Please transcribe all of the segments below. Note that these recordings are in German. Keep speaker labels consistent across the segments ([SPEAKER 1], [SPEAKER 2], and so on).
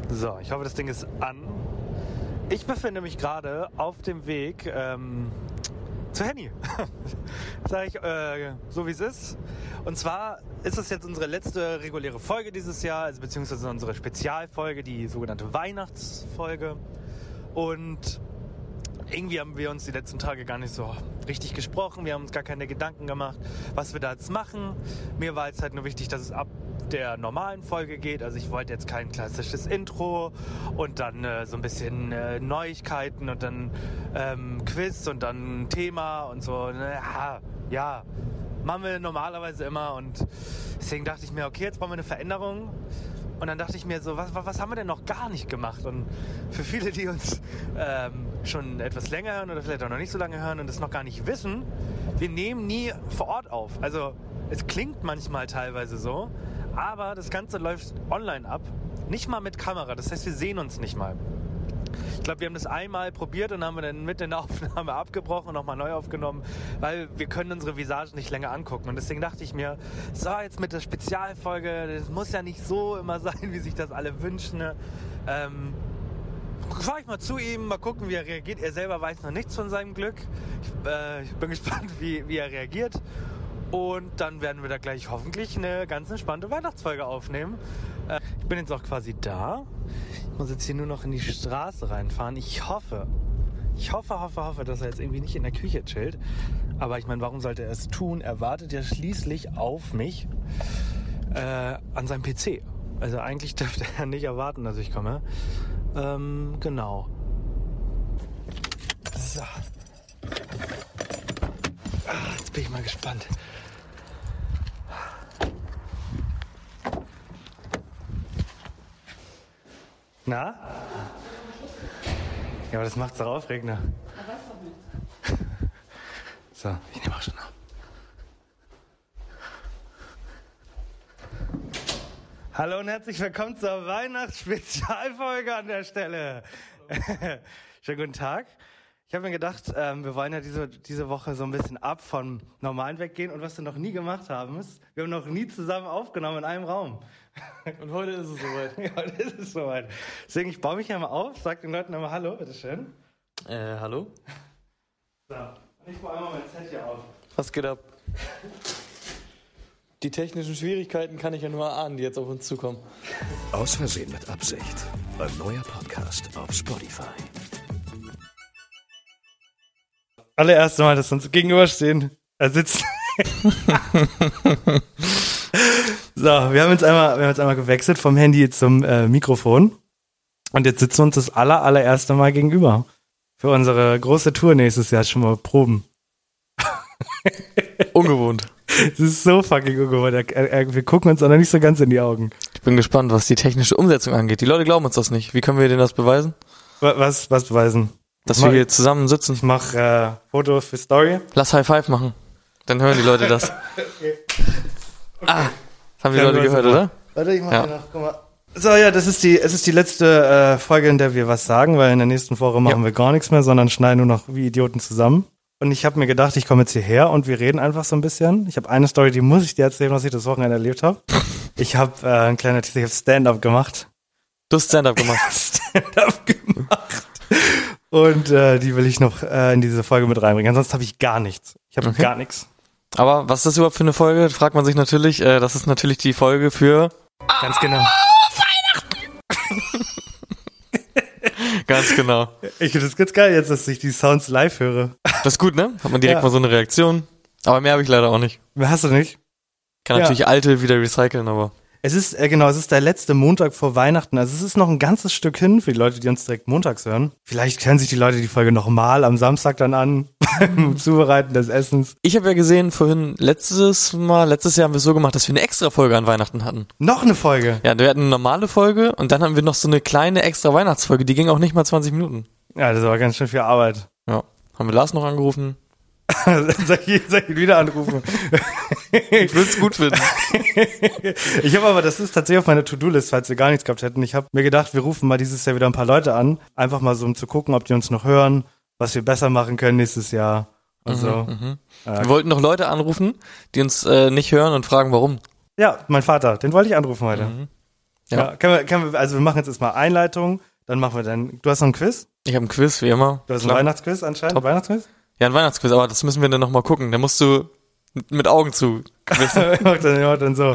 [SPEAKER 1] So, ich hoffe, das Ding ist an. Ich befinde mich gerade auf dem Weg zu Henny. Sag ich so, wie es ist. Und zwar ist es jetzt unsere letzte reguläre Folge dieses Jahr, also beziehungsweise unsere Spezialfolge, die sogenannte Weihnachtsfolge. Und irgendwie haben wir uns die letzten Tage gar nicht so richtig gesprochen. Wir haben uns gar keine Gedanken gemacht, was wir da jetzt machen. Mir war jetzt halt nur wichtig, dass es ab der normalen Folge geht. Also ich wollte jetzt kein klassisches Intro und dann so ein bisschen Neuigkeiten und dann Quiz und dann ein Thema und so. Ja, machen wir normalerweise immer. Und deswegen dachte ich mir, okay, jetzt brauchen wir eine Veränderung. Und dann dachte ich mir so, was haben wir denn noch gar nicht gemacht? Und für viele, die uns schon etwas länger hören oder vielleicht auch noch nicht so lange hören und das noch gar nicht wissen, wir nehmen nie vor Ort auf. Also es klingt manchmal teilweise so, aber das Ganze läuft online ab, nicht mal mit Kamera. Das heißt, wir sehen uns nicht mal. Ich glaube, wir haben das einmal probiert und haben wir dann mitten in der Aufnahme abgebrochen und nochmal neu aufgenommen, weil wir können unsere Visagen nicht länger angucken. Und deswegen dachte ich mir, so jetzt mit der Spezialfolge, das muss ja nicht so immer sein, wie sich das alle wünschen. Fahr ich mal zu ihm, mal gucken, wie er reagiert. Er selber weiß noch nichts von seinem Glück. Ich bin gespannt, wie er reagiert. Und dann werden wir da gleich hoffentlich eine ganz entspannte Weihnachtsfolge aufnehmen. Ich bin jetzt auch quasi da. Ich muss jetzt hier nur noch in die Straße reinfahren. Ich hoffe, dass er jetzt irgendwie nicht in der Küche chillt. Aber ich meine, warum sollte er es tun? Er wartet ja schließlich auf mich an seinem PC. Also eigentlich dürfte er nicht erwarten, dass ich komme. Genau. So. Jetzt bin ich mal gespannt. Na? Ja, aber das macht's doch aufregender. So, ich nehme auch schon auf. Hallo und herzlich willkommen zur Weihnachtsspezialfolge an der Stelle. Schönen guten Tag. Ich habe mir gedacht, wir wollen ja diese Woche so ein bisschen ab vom Normalen weggehen. Und was wir noch nie gemacht haben, ist, wir haben noch nie zusammen aufgenommen in einem Raum.
[SPEAKER 2] Und heute ist es soweit.
[SPEAKER 1] Ja, heute ist es soweit. Deswegen, ich baue mich ja mal auf, sag den Leuten einmal Hallo, bitteschön.
[SPEAKER 2] Hallo?
[SPEAKER 1] So, und ich baue einmal mein Set hier auf.
[SPEAKER 2] Was geht ab? Die technischen Schwierigkeiten kann ich ja nur erahnen, die jetzt auf uns zukommen.
[SPEAKER 3] Aus Versehen mit Absicht. Ein neuer Podcast auf Spotify.
[SPEAKER 1] Allererste Mal, dass wir uns gegenüberstehen, sitzen. So, wir haben jetzt einmal gewechselt vom Handy zum Mikrofon. Und jetzt sitzen wir uns das allererste Mal gegenüber. Für unsere große Tour nächstes Jahr schon mal proben.
[SPEAKER 2] Ungewohnt.
[SPEAKER 1] Das ist so fucking ungewohnt. Wir gucken uns auch noch nicht so ganz in die Augen.
[SPEAKER 2] Ich bin gespannt, was die technische Umsetzung angeht. Die Leute glauben uns das nicht. Wie können wir denen das beweisen?
[SPEAKER 1] Was beweisen?
[SPEAKER 2] Dass wir hier zusammen sitzen.
[SPEAKER 1] Ich mache Fotos für Story.
[SPEAKER 2] Lass High Five machen. Dann hören die Leute das.
[SPEAKER 1] Okay.
[SPEAKER 2] Das haben die Leute gehört, oder?
[SPEAKER 1] Warte, ich mach hier noch, guck mal. So, ja, es ist die letzte Folge, in der wir was sagen, weil in der nächsten Woche machen wir gar nichts mehr, sondern schneiden nur noch wie Idioten zusammen. Und ich habe mir gedacht, ich komme jetzt hierher und wir reden einfach so ein bisschen. Ich habe eine Story, die muss ich dir erzählen, was ich das Wochenende erlebt habe. Ich habe ich habe Stand-up gemacht.
[SPEAKER 2] Du hast Stand-up gemacht.
[SPEAKER 1] Stand-up gemacht. Und die will ich noch in diese Folge mit reinbringen. Ansonsten habe ich gar nichts. Ich habe gar nichts.
[SPEAKER 2] Aber was ist das überhaupt für eine Folge? Fragt man sich natürlich. Das ist natürlich die Folge für...
[SPEAKER 1] Ganz genau.
[SPEAKER 2] Weihnachten! Ganz genau.
[SPEAKER 1] Ich finde das ganz geil jetzt, dass ich die Sounds live höre.
[SPEAKER 2] Das ist gut, ne? Hat man direkt mal so eine Reaktion. Aber mehr habe ich leider auch nicht.
[SPEAKER 1] Mehr hast du nicht?
[SPEAKER 2] Kann natürlich alte wieder recyceln, aber...
[SPEAKER 1] Es ist der letzte Montag vor Weihnachten. Also es ist noch ein ganzes Stück hin für die Leute, die uns direkt montags hören. Vielleicht hören sich die Leute die Folge nochmal am Samstag dann an, beim Zubereiten des Essens.
[SPEAKER 2] Ich habe ja gesehen, vorhin letztes Jahr haben wir es so gemacht, dass wir eine extra Folge an Weihnachten hatten.
[SPEAKER 1] Noch eine Folge?
[SPEAKER 2] Ja, wir hatten eine normale Folge und dann haben wir noch so eine kleine extra Weihnachtsfolge, die ging auch nicht mal 20 Minuten.
[SPEAKER 1] Ja, das war ganz schön viel Arbeit.
[SPEAKER 2] Ja, haben wir Lars noch angerufen.
[SPEAKER 1] Soll ich ihn wieder anrufen?
[SPEAKER 2] Ich würde es gut finden.
[SPEAKER 1] Ich habe aber, das ist tatsächlich auf meiner To-Do-List, falls wir gar nichts gehabt hätten. Ich habe mir gedacht, wir rufen mal dieses Jahr wieder ein paar Leute an. Einfach mal so, um zu gucken, ob die uns noch hören, was wir besser machen können nächstes Jahr. Also,
[SPEAKER 2] Wir wollten noch Leute anrufen, die uns nicht hören und fragen, warum.
[SPEAKER 1] Ja, mein Vater, den wollte ich anrufen heute.
[SPEAKER 2] Ja.
[SPEAKER 1] Können wir, also wir machen jetzt erstmal Einleitung, dann machen wir du hast noch ein Quiz?
[SPEAKER 2] Ich habe ein Quiz, wie immer.
[SPEAKER 1] Du hast ein Weihnachtsquiz anscheinend?
[SPEAKER 2] Top.
[SPEAKER 1] Weihnachtsquiz?
[SPEAKER 2] Ja, ein Weihnachtsquiz, aber das müssen wir dann nochmal gucken. Da musst du mit Augen zu quizzen.
[SPEAKER 1] dann so.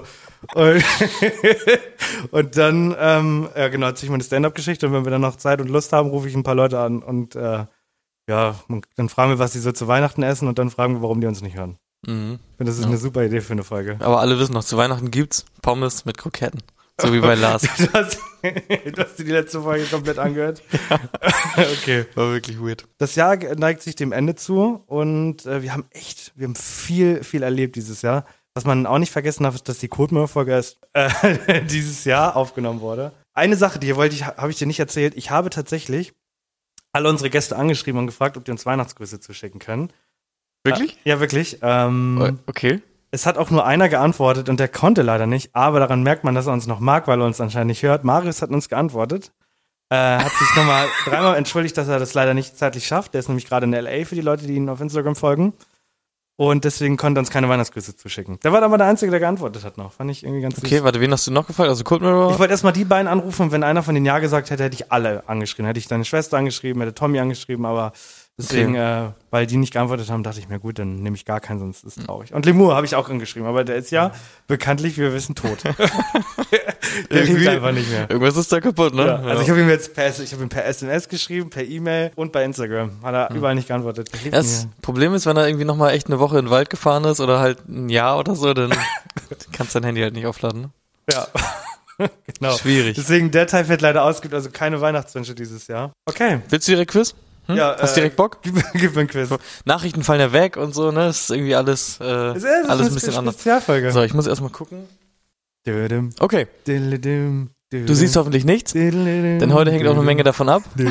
[SPEAKER 1] Und dann, genau, erzähle ich mal eine Stand-Up-Geschichte und wenn wir dann noch Zeit und Lust haben, rufe ich ein paar Leute an und dann fragen wir, was sie so zu Weihnachten essen und dann fragen wir, warum die uns nicht hören.
[SPEAKER 2] Mhm.
[SPEAKER 1] Ich finde, das ist eine super Idee für eine Folge.
[SPEAKER 2] Aber alle wissen noch, zu Weihnachten gibt's Pommes mit Kroketten. So wie bei Lars.
[SPEAKER 1] Du hast dir die letzte Folge komplett angehört?
[SPEAKER 2] Ja.
[SPEAKER 1] Okay.
[SPEAKER 2] War wirklich weird.
[SPEAKER 1] Das Jahr neigt sich dem Ende zu und wir haben viel, viel erlebt dieses Jahr. Was man auch nicht vergessen darf, ist, dass die Kotmüller-Folge erst dieses Jahr aufgenommen wurde. Eine Sache, habe ich dir nicht erzählt. Ich habe tatsächlich alle unsere Gäste angeschrieben und gefragt, ob die uns Weihnachtsgrüße zuschicken können.
[SPEAKER 2] Wirklich?
[SPEAKER 1] Ja, wirklich.
[SPEAKER 2] Okay.
[SPEAKER 1] Es hat auch nur einer geantwortet und der konnte leider nicht, aber daran merkt man, dass er uns noch mag, weil er uns anscheinend nicht hört. Marius hat uns geantwortet. Hat sich nochmal dreimal entschuldigt, dass er das leider nicht zeitlich schafft. Der ist nämlich gerade in L.A. für die Leute, die ihn auf Instagram folgen. Und deswegen konnte er uns keine Weihnachtsgrüße zuschicken. Der war aber der Einzige, der geantwortet hat noch. Fand ich irgendwie ganz süß.
[SPEAKER 2] Okay, warte, wen hast du noch gefragt? Also Cold Mirror?
[SPEAKER 1] Ich wollte erstmal die beiden anrufen und wenn einer von denen Ja gesagt hätte, hätte ich alle angeschrieben. Hätte ich deine Schwester angeschrieben, hätte Tommy angeschrieben, aber deswegen, weil die nicht geantwortet haben, dachte ich mir, gut, dann nehme ich gar keinen, sonst ist es traurig. Und Lemur habe ich auch angeschrieben, aber der ist ja bekanntlich, wie wir wissen, tot. Der lebt einfach nicht mehr.
[SPEAKER 2] Irgendwas ist da kaputt, ne?
[SPEAKER 1] Ja, also ich habe ihm jetzt per SMS geschrieben, per E-Mail und bei Instagram. Hat er überall nicht geantwortet.
[SPEAKER 2] Das Problem ist, wenn er irgendwie nochmal echt eine Woche in den Wald gefahren ist oder halt ein Jahr oder so, dann kannst du dein Handy halt nicht aufladen. Ne?
[SPEAKER 1] Ja. Genau.
[SPEAKER 2] Schwierig.
[SPEAKER 1] Deswegen, der Teil wird leider ausgeübt, also keine Weihnachtswünsche dieses Jahr. Okay.
[SPEAKER 2] Willst du direkt Quiz?
[SPEAKER 1] Ja,
[SPEAKER 2] hast du direkt Bock?
[SPEAKER 1] Gib mir ein Quiz.
[SPEAKER 2] Nachrichten fallen ja weg und so, ne? Das ist irgendwie alles alles ein bisschen anders.
[SPEAKER 1] Spezialfolge.
[SPEAKER 2] So, ich muss erstmal gucken. Okay. Du
[SPEAKER 1] Du
[SPEAKER 2] siehst hoffentlich nichts, denn heute hängt auch eine Menge davon ab. Ich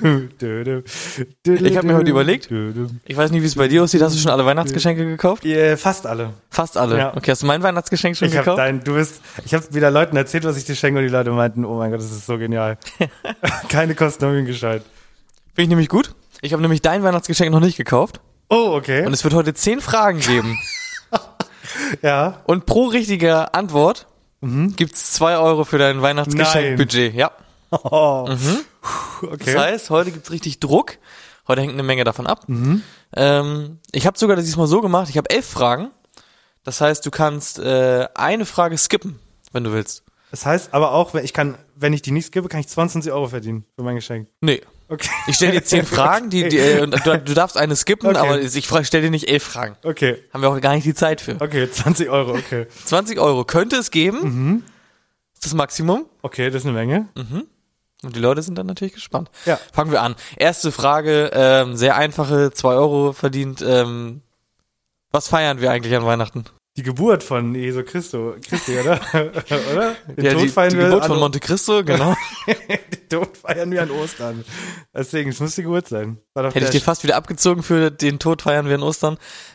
[SPEAKER 2] habe mir heute überlegt, ich weiß nicht, wie es bei dir aussieht, hast du schon alle Weihnachtsgeschenke gekauft?
[SPEAKER 1] Fast alle.
[SPEAKER 2] Fast alle?
[SPEAKER 1] Ja.
[SPEAKER 2] Okay, hast du mein Weihnachtsgeschenk schon gekauft?
[SPEAKER 1] Ich habe wieder Leuten erzählt, was ich dir schenke und die Leute meinten, oh mein Gott, das ist so genial. Keine Kosten haben ihn gescheit.
[SPEAKER 2] Finde ich nämlich gut. Ich habe nämlich dein Weihnachtsgeschenk noch nicht gekauft.
[SPEAKER 1] Oh, okay.
[SPEAKER 2] Und es wird heute 10 Fragen geben.
[SPEAKER 1] Ja.
[SPEAKER 2] Und pro richtiger Antwort gibt's 2 Euro für dein Weihnachtsgeschenkbudget. Ja.
[SPEAKER 1] Oh. Okay.
[SPEAKER 2] Das heißt, heute gibt's richtig Druck. Heute hängt eine Menge davon ab. Ich habe sogar das diesmal so gemacht, ich habe 11 Fragen. Das heißt, du kannst eine Frage skippen, wenn du willst.
[SPEAKER 1] Das heißt aber auch, wenn ich die nicht skippe, kann ich 22 Euro verdienen für mein Geschenk.
[SPEAKER 2] Nee.
[SPEAKER 1] Okay.
[SPEAKER 2] Ich stelle dir 10 Fragen, und du darfst eine skippen,
[SPEAKER 1] Okay.
[SPEAKER 2] aber ich stelle dir nicht 11 Fragen.
[SPEAKER 1] Okay.
[SPEAKER 2] Haben wir auch gar nicht die Zeit für.
[SPEAKER 1] Okay, 20 Euro, okay.
[SPEAKER 2] 20 Euro könnte es geben. Das ist das Maximum.
[SPEAKER 1] Okay, das ist eine Menge.
[SPEAKER 2] Und die Leute sind dann natürlich gespannt.
[SPEAKER 1] Ja.
[SPEAKER 2] Fangen wir an. Erste Frage, sehr einfache, 2 Euro verdient. Was feiern wir eigentlich an Weihnachten?
[SPEAKER 1] Die Geburt von Jesu Christi, oder? Oder? Den Tod
[SPEAKER 2] die
[SPEAKER 1] feiern wir
[SPEAKER 2] Geburt
[SPEAKER 1] an-
[SPEAKER 2] von Monte Cristo, genau.
[SPEAKER 1] Den Tod feiern wir an Ostern. Deswegen, es muss die Geburt sein. War doch
[SPEAKER 2] Hätte ich dir fast wieder abgezogen für den Tod feiern wir an Ostern.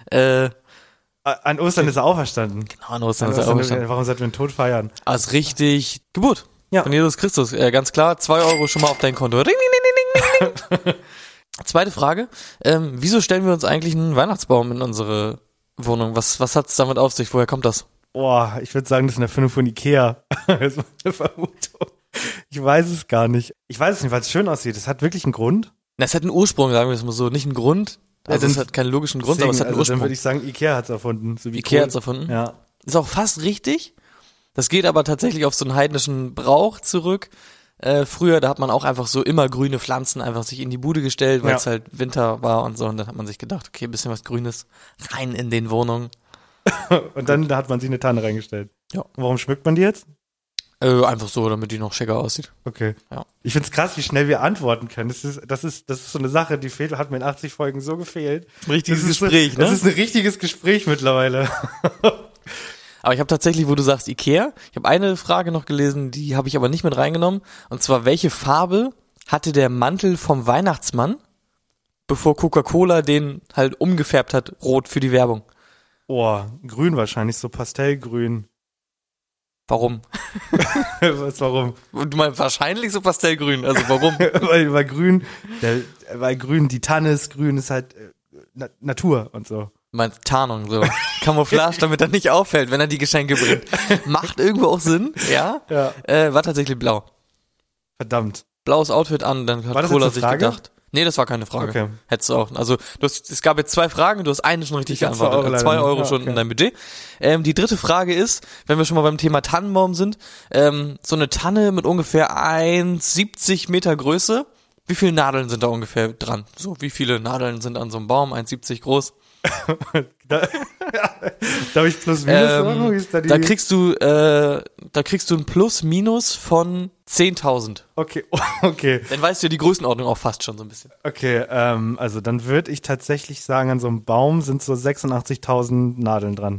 [SPEAKER 1] An Ostern ist er auferstanden.
[SPEAKER 2] Genau, an Ostern
[SPEAKER 1] An
[SPEAKER 2] ist er
[SPEAKER 1] Ostern,
[SPEAKER 2] auferstanden.
[SPEAKER 1] warum sollten wir den Tod feiern?
[SPEAKER 2] Ah, ist richtig Geburt
[SPEAKER 1] Ja.
[SPEAKER 2] von Jesus Christus. Ganz klar, 2 Euro schon mal auf dein Konto. Ring, ding, ding, ding, ding, ding. Zweite Frage. Wieso stellen wir uns eigentlich einen Weihnachtsbaum in unsere Wohnung? Was hat's damit auf sich? Woher kommt das?
[SPEAKER 1] Boah, ich würde sagen, das ist eine Erfindung von Ikea. Das ist meine Vermutung. Ich weiß es gar nicht. Ich weiß es nicht, weil es schön aussieht. Es hat wirklich einen Grund.
[SPEAKER 2] Na, es hat einen Ursprung, sagen wir es mal so. Nicht einen Grund. Also es hat keinen logischen Grund, aber es hat einen
[SPEAKER 1] Dann
[SPEAKER 2] Ursprung.
[SPEAKER 1] würde ich sagen, Ikea hat es erfunden. So wie
[SPEAKER 2] Ikea
[SPEAKER 1] Kohl.
[SPEAKER 2] hat's erfunden.
[SPEAKER 1] Ja.
[SPEAKER 2] Ist auch fast richtig. Das geht aber tatsächlich auf so einen heidnischen Brauch zurück. Früher, da hat man auch einfach so immer grüne Pflanzen einfach sich in die Bude gestellt, weil es halt Winter war und so. Und dann hat man sich gedacht, okay, ein bisschen was Grünes rein in den Wohnungen.
[SPEAKER 1] Und dann da hat man sich eine Tanne reingestellt.
[SPEAKER 2] Ja.
[SPEAKER 1] Und warum schmückt man die jetzt?
[SPEAKER 2] Einfach so, damit die noch schicker aussieht.
[SPEAKER 1] Okay.
[SPEAKER 2] Ja.
[SPEAKER 1] Ich find's krass, wie schnell wir antworten können. Das ist so eine Sache, die hat mir in 80 Folgen so gefehlt.
[SPEAKER 2] Ein richtiges
[SPEAKER 1] Das ist
[SPEAKER 2] Gespräch, ne?
[SPEAKER 1] Das ist ein richtiges Gespräch mittlerweile.
[SPEAKER 2] Aber ich habe tatsächlich, wo du sagst Ikea, ich habe eine Frage noch gelesen, die habe ich aber nicht mit reingenommen. Und zwar, welche Farbe hatte der Mantel vom Weihnachtsmann, bevor Coca-Cola den halt umgefärbt hat, rot für die Werbung?
[SPEAKER 1] Oh, grün wahrscheinlich, so Pastellgrün.
[SPEAKER 2] Warum?
[SPEAKER 1] Warum?
[SPEAKER 2] Du meinst wahrscheinlich so pastellgrün, also warum?
[SPEAKER 1] weil grün, die Tanne ist grün, ist halt Natur und so.
[SPEAKER 2] Meinst Tarnung, so. Camouflage, damit er nicht auffällt, wenn er die Geschenke bringt. Macht irgendwo auch Sinn, ja. War tatsächlich blau.
[SPEAKER 1] Verdammt.
[SPEAKER 2] Blaues Outfit an, dann hat Cola sich gedacht. Nee, das war keine Frage. Okay. Hättest du auch. Also es gab jetzt 2 Fragen, du hast eine schon richtig geantwortet. 2 Euro schon in deinem Budget. Die dritte Frage ist, wenn wir schon mal beim Thema Tannenbaum sind, so eine Tanne mit ungefähr 1,70 Meter Größe. Wie viele Nadeln sind da ungefähr dran? So, wie viele Nadeln sind an so einem Baum, 1,70 groß?
[SPEAKER 1] Darf ich plus minus sagen? Wie ist da
[SPEAKER 2] da kriegst du ein Plus-Minus von 10.000.
[SPEAKER 1] Okay.
[SPEAKER 2] Dann weißt du ja die Größenordnung auch fast schon so ein bisschen.
[SPEAKER 1] Okay, also dann würde ich tatsächlich sagen, an so einem Baum sind so 86.000 Nadeln dran.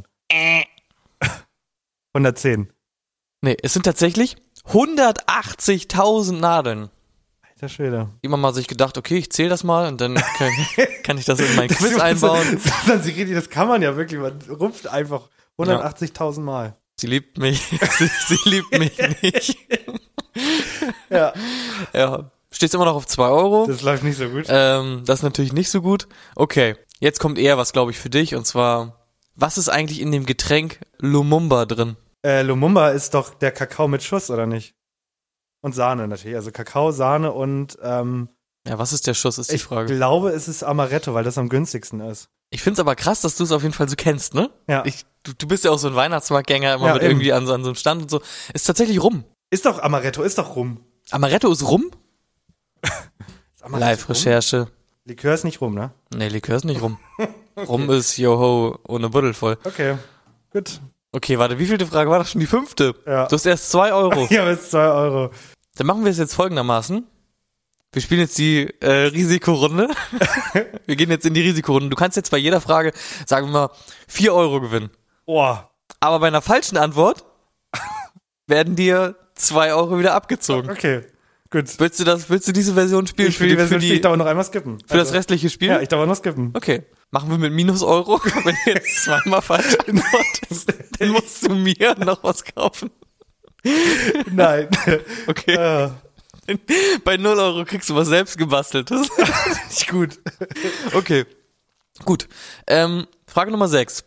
[SPEAKER 1] 110.
[SPEAKER 2] Nee, es sind tatsächlich 180.000 Nadeln.
[SPEAKER 1] Alter Schwede.
[SPEAKER 2] Immer mal sich gedacht, okay, ich zähle das mal und dann kann ich das in mein Quiz einbauen.
[SPEAKER 1] Das kann man ja wirklich, man rupft einfach 180.000 Mal.
[SPEAKER 2] Sie liebt mich, sie liebt mich nicht.
[SPEAKER 1] Ja.
[SPEAKER 2] Stehst immer noch auf 2 Euro.
[SPEAKER 1] Das läuft nicht so gut.
[SPEAKER 2] Das ist natürlich nicht so gut. Okay, jetzt kommt eher was, glaube ich, für dich und zwar, was ist eigentlich in dem Getränk Lumumba drin?
[SPEAKER 1] Lumumba ist doch der Kakao mit Schuss, oder nicht? Und Sahne natürlich, also Kakao, Sahne und
[SPEAKER 2] ja, was ist der Schuss, ist die Frage.
[SPEAKER 1] Ich glaube, es ist Amaretto, weil das am günstigsten ist.
[SPEAKER 2] Ich find's aber krass, dass du es auf jeden Fall so kennst, ne?
[SPEAKER 1] Ja.
[SPEAKER 2] Du bist ja auch so ein Weihnachtsmarktgänger, immer mit eben. Irgendwie an so einem Stand und so. Ist tatsächlich Rum.
[SPEAKER 1] Ist doch Amaretto, ist doch Rum.
[SPEAKER 2] Amaretto ist Rum?
[SPEAKER 1] Amaretto
[SPEAKER 2] Live-Recherche.
[SPEAKER 1] Rum? Likör ist nicht Rum, ne?
[SPEAKER 2] Nee, Likör ist nicht Rum. Okay. Rum ist Joho ohne Buddel voll.
[SPEAKER 1] Okay, gut.
[SPEAKER 2] Okay, warte, wie vielte Frage war das schon? Die 5.
[SPEAKER 1] Ja.
[SPEAKER 2] Du hast erst 2 Euro.
[SPEAKER 1] Ja, jetzt 2 Euro.
[SPEAKER 2] Dann machen wir es jetzt folgendermaßen. Wir spielen jetzt die Risikorunde. Wir gehen jetzt in die Risikorunde. Du kannst jetzt bei jeder Frage, sagen wir mal, 4 Euro gewinnen.
[SPEAKER 1] Boah.
[SPEAKER 2] Aber bei einer falschen Antwort werden dir 2 Euro wieder abgezogen.
[SPEAKER 1] Okay, gut.
[SPEAKER 2] Willst du diese Version spielen?
[SPEAKER 1] Ich will die Version spielen, ich darf noch einmal skippen.
[SPEAKER 2] Für das restliche Spiel?
[SPEAKER 1] Ja, ich darf noch skippen.
[SPEAKER 2] Okay. Machen wir mit minus Euro. Wenn du jetzt zweimal falsch antwortest, dann musst du mir noch was kaufen.
[SPEAKER 1] Nein.
[SPEAKER 2] Okay. Bei 0 Euro kriegst du was selbst gebasteltes.
[SPEAKER 1] Nicht gut.
[SPEAKER 2] Okay. Gut. Frage Nummer 6.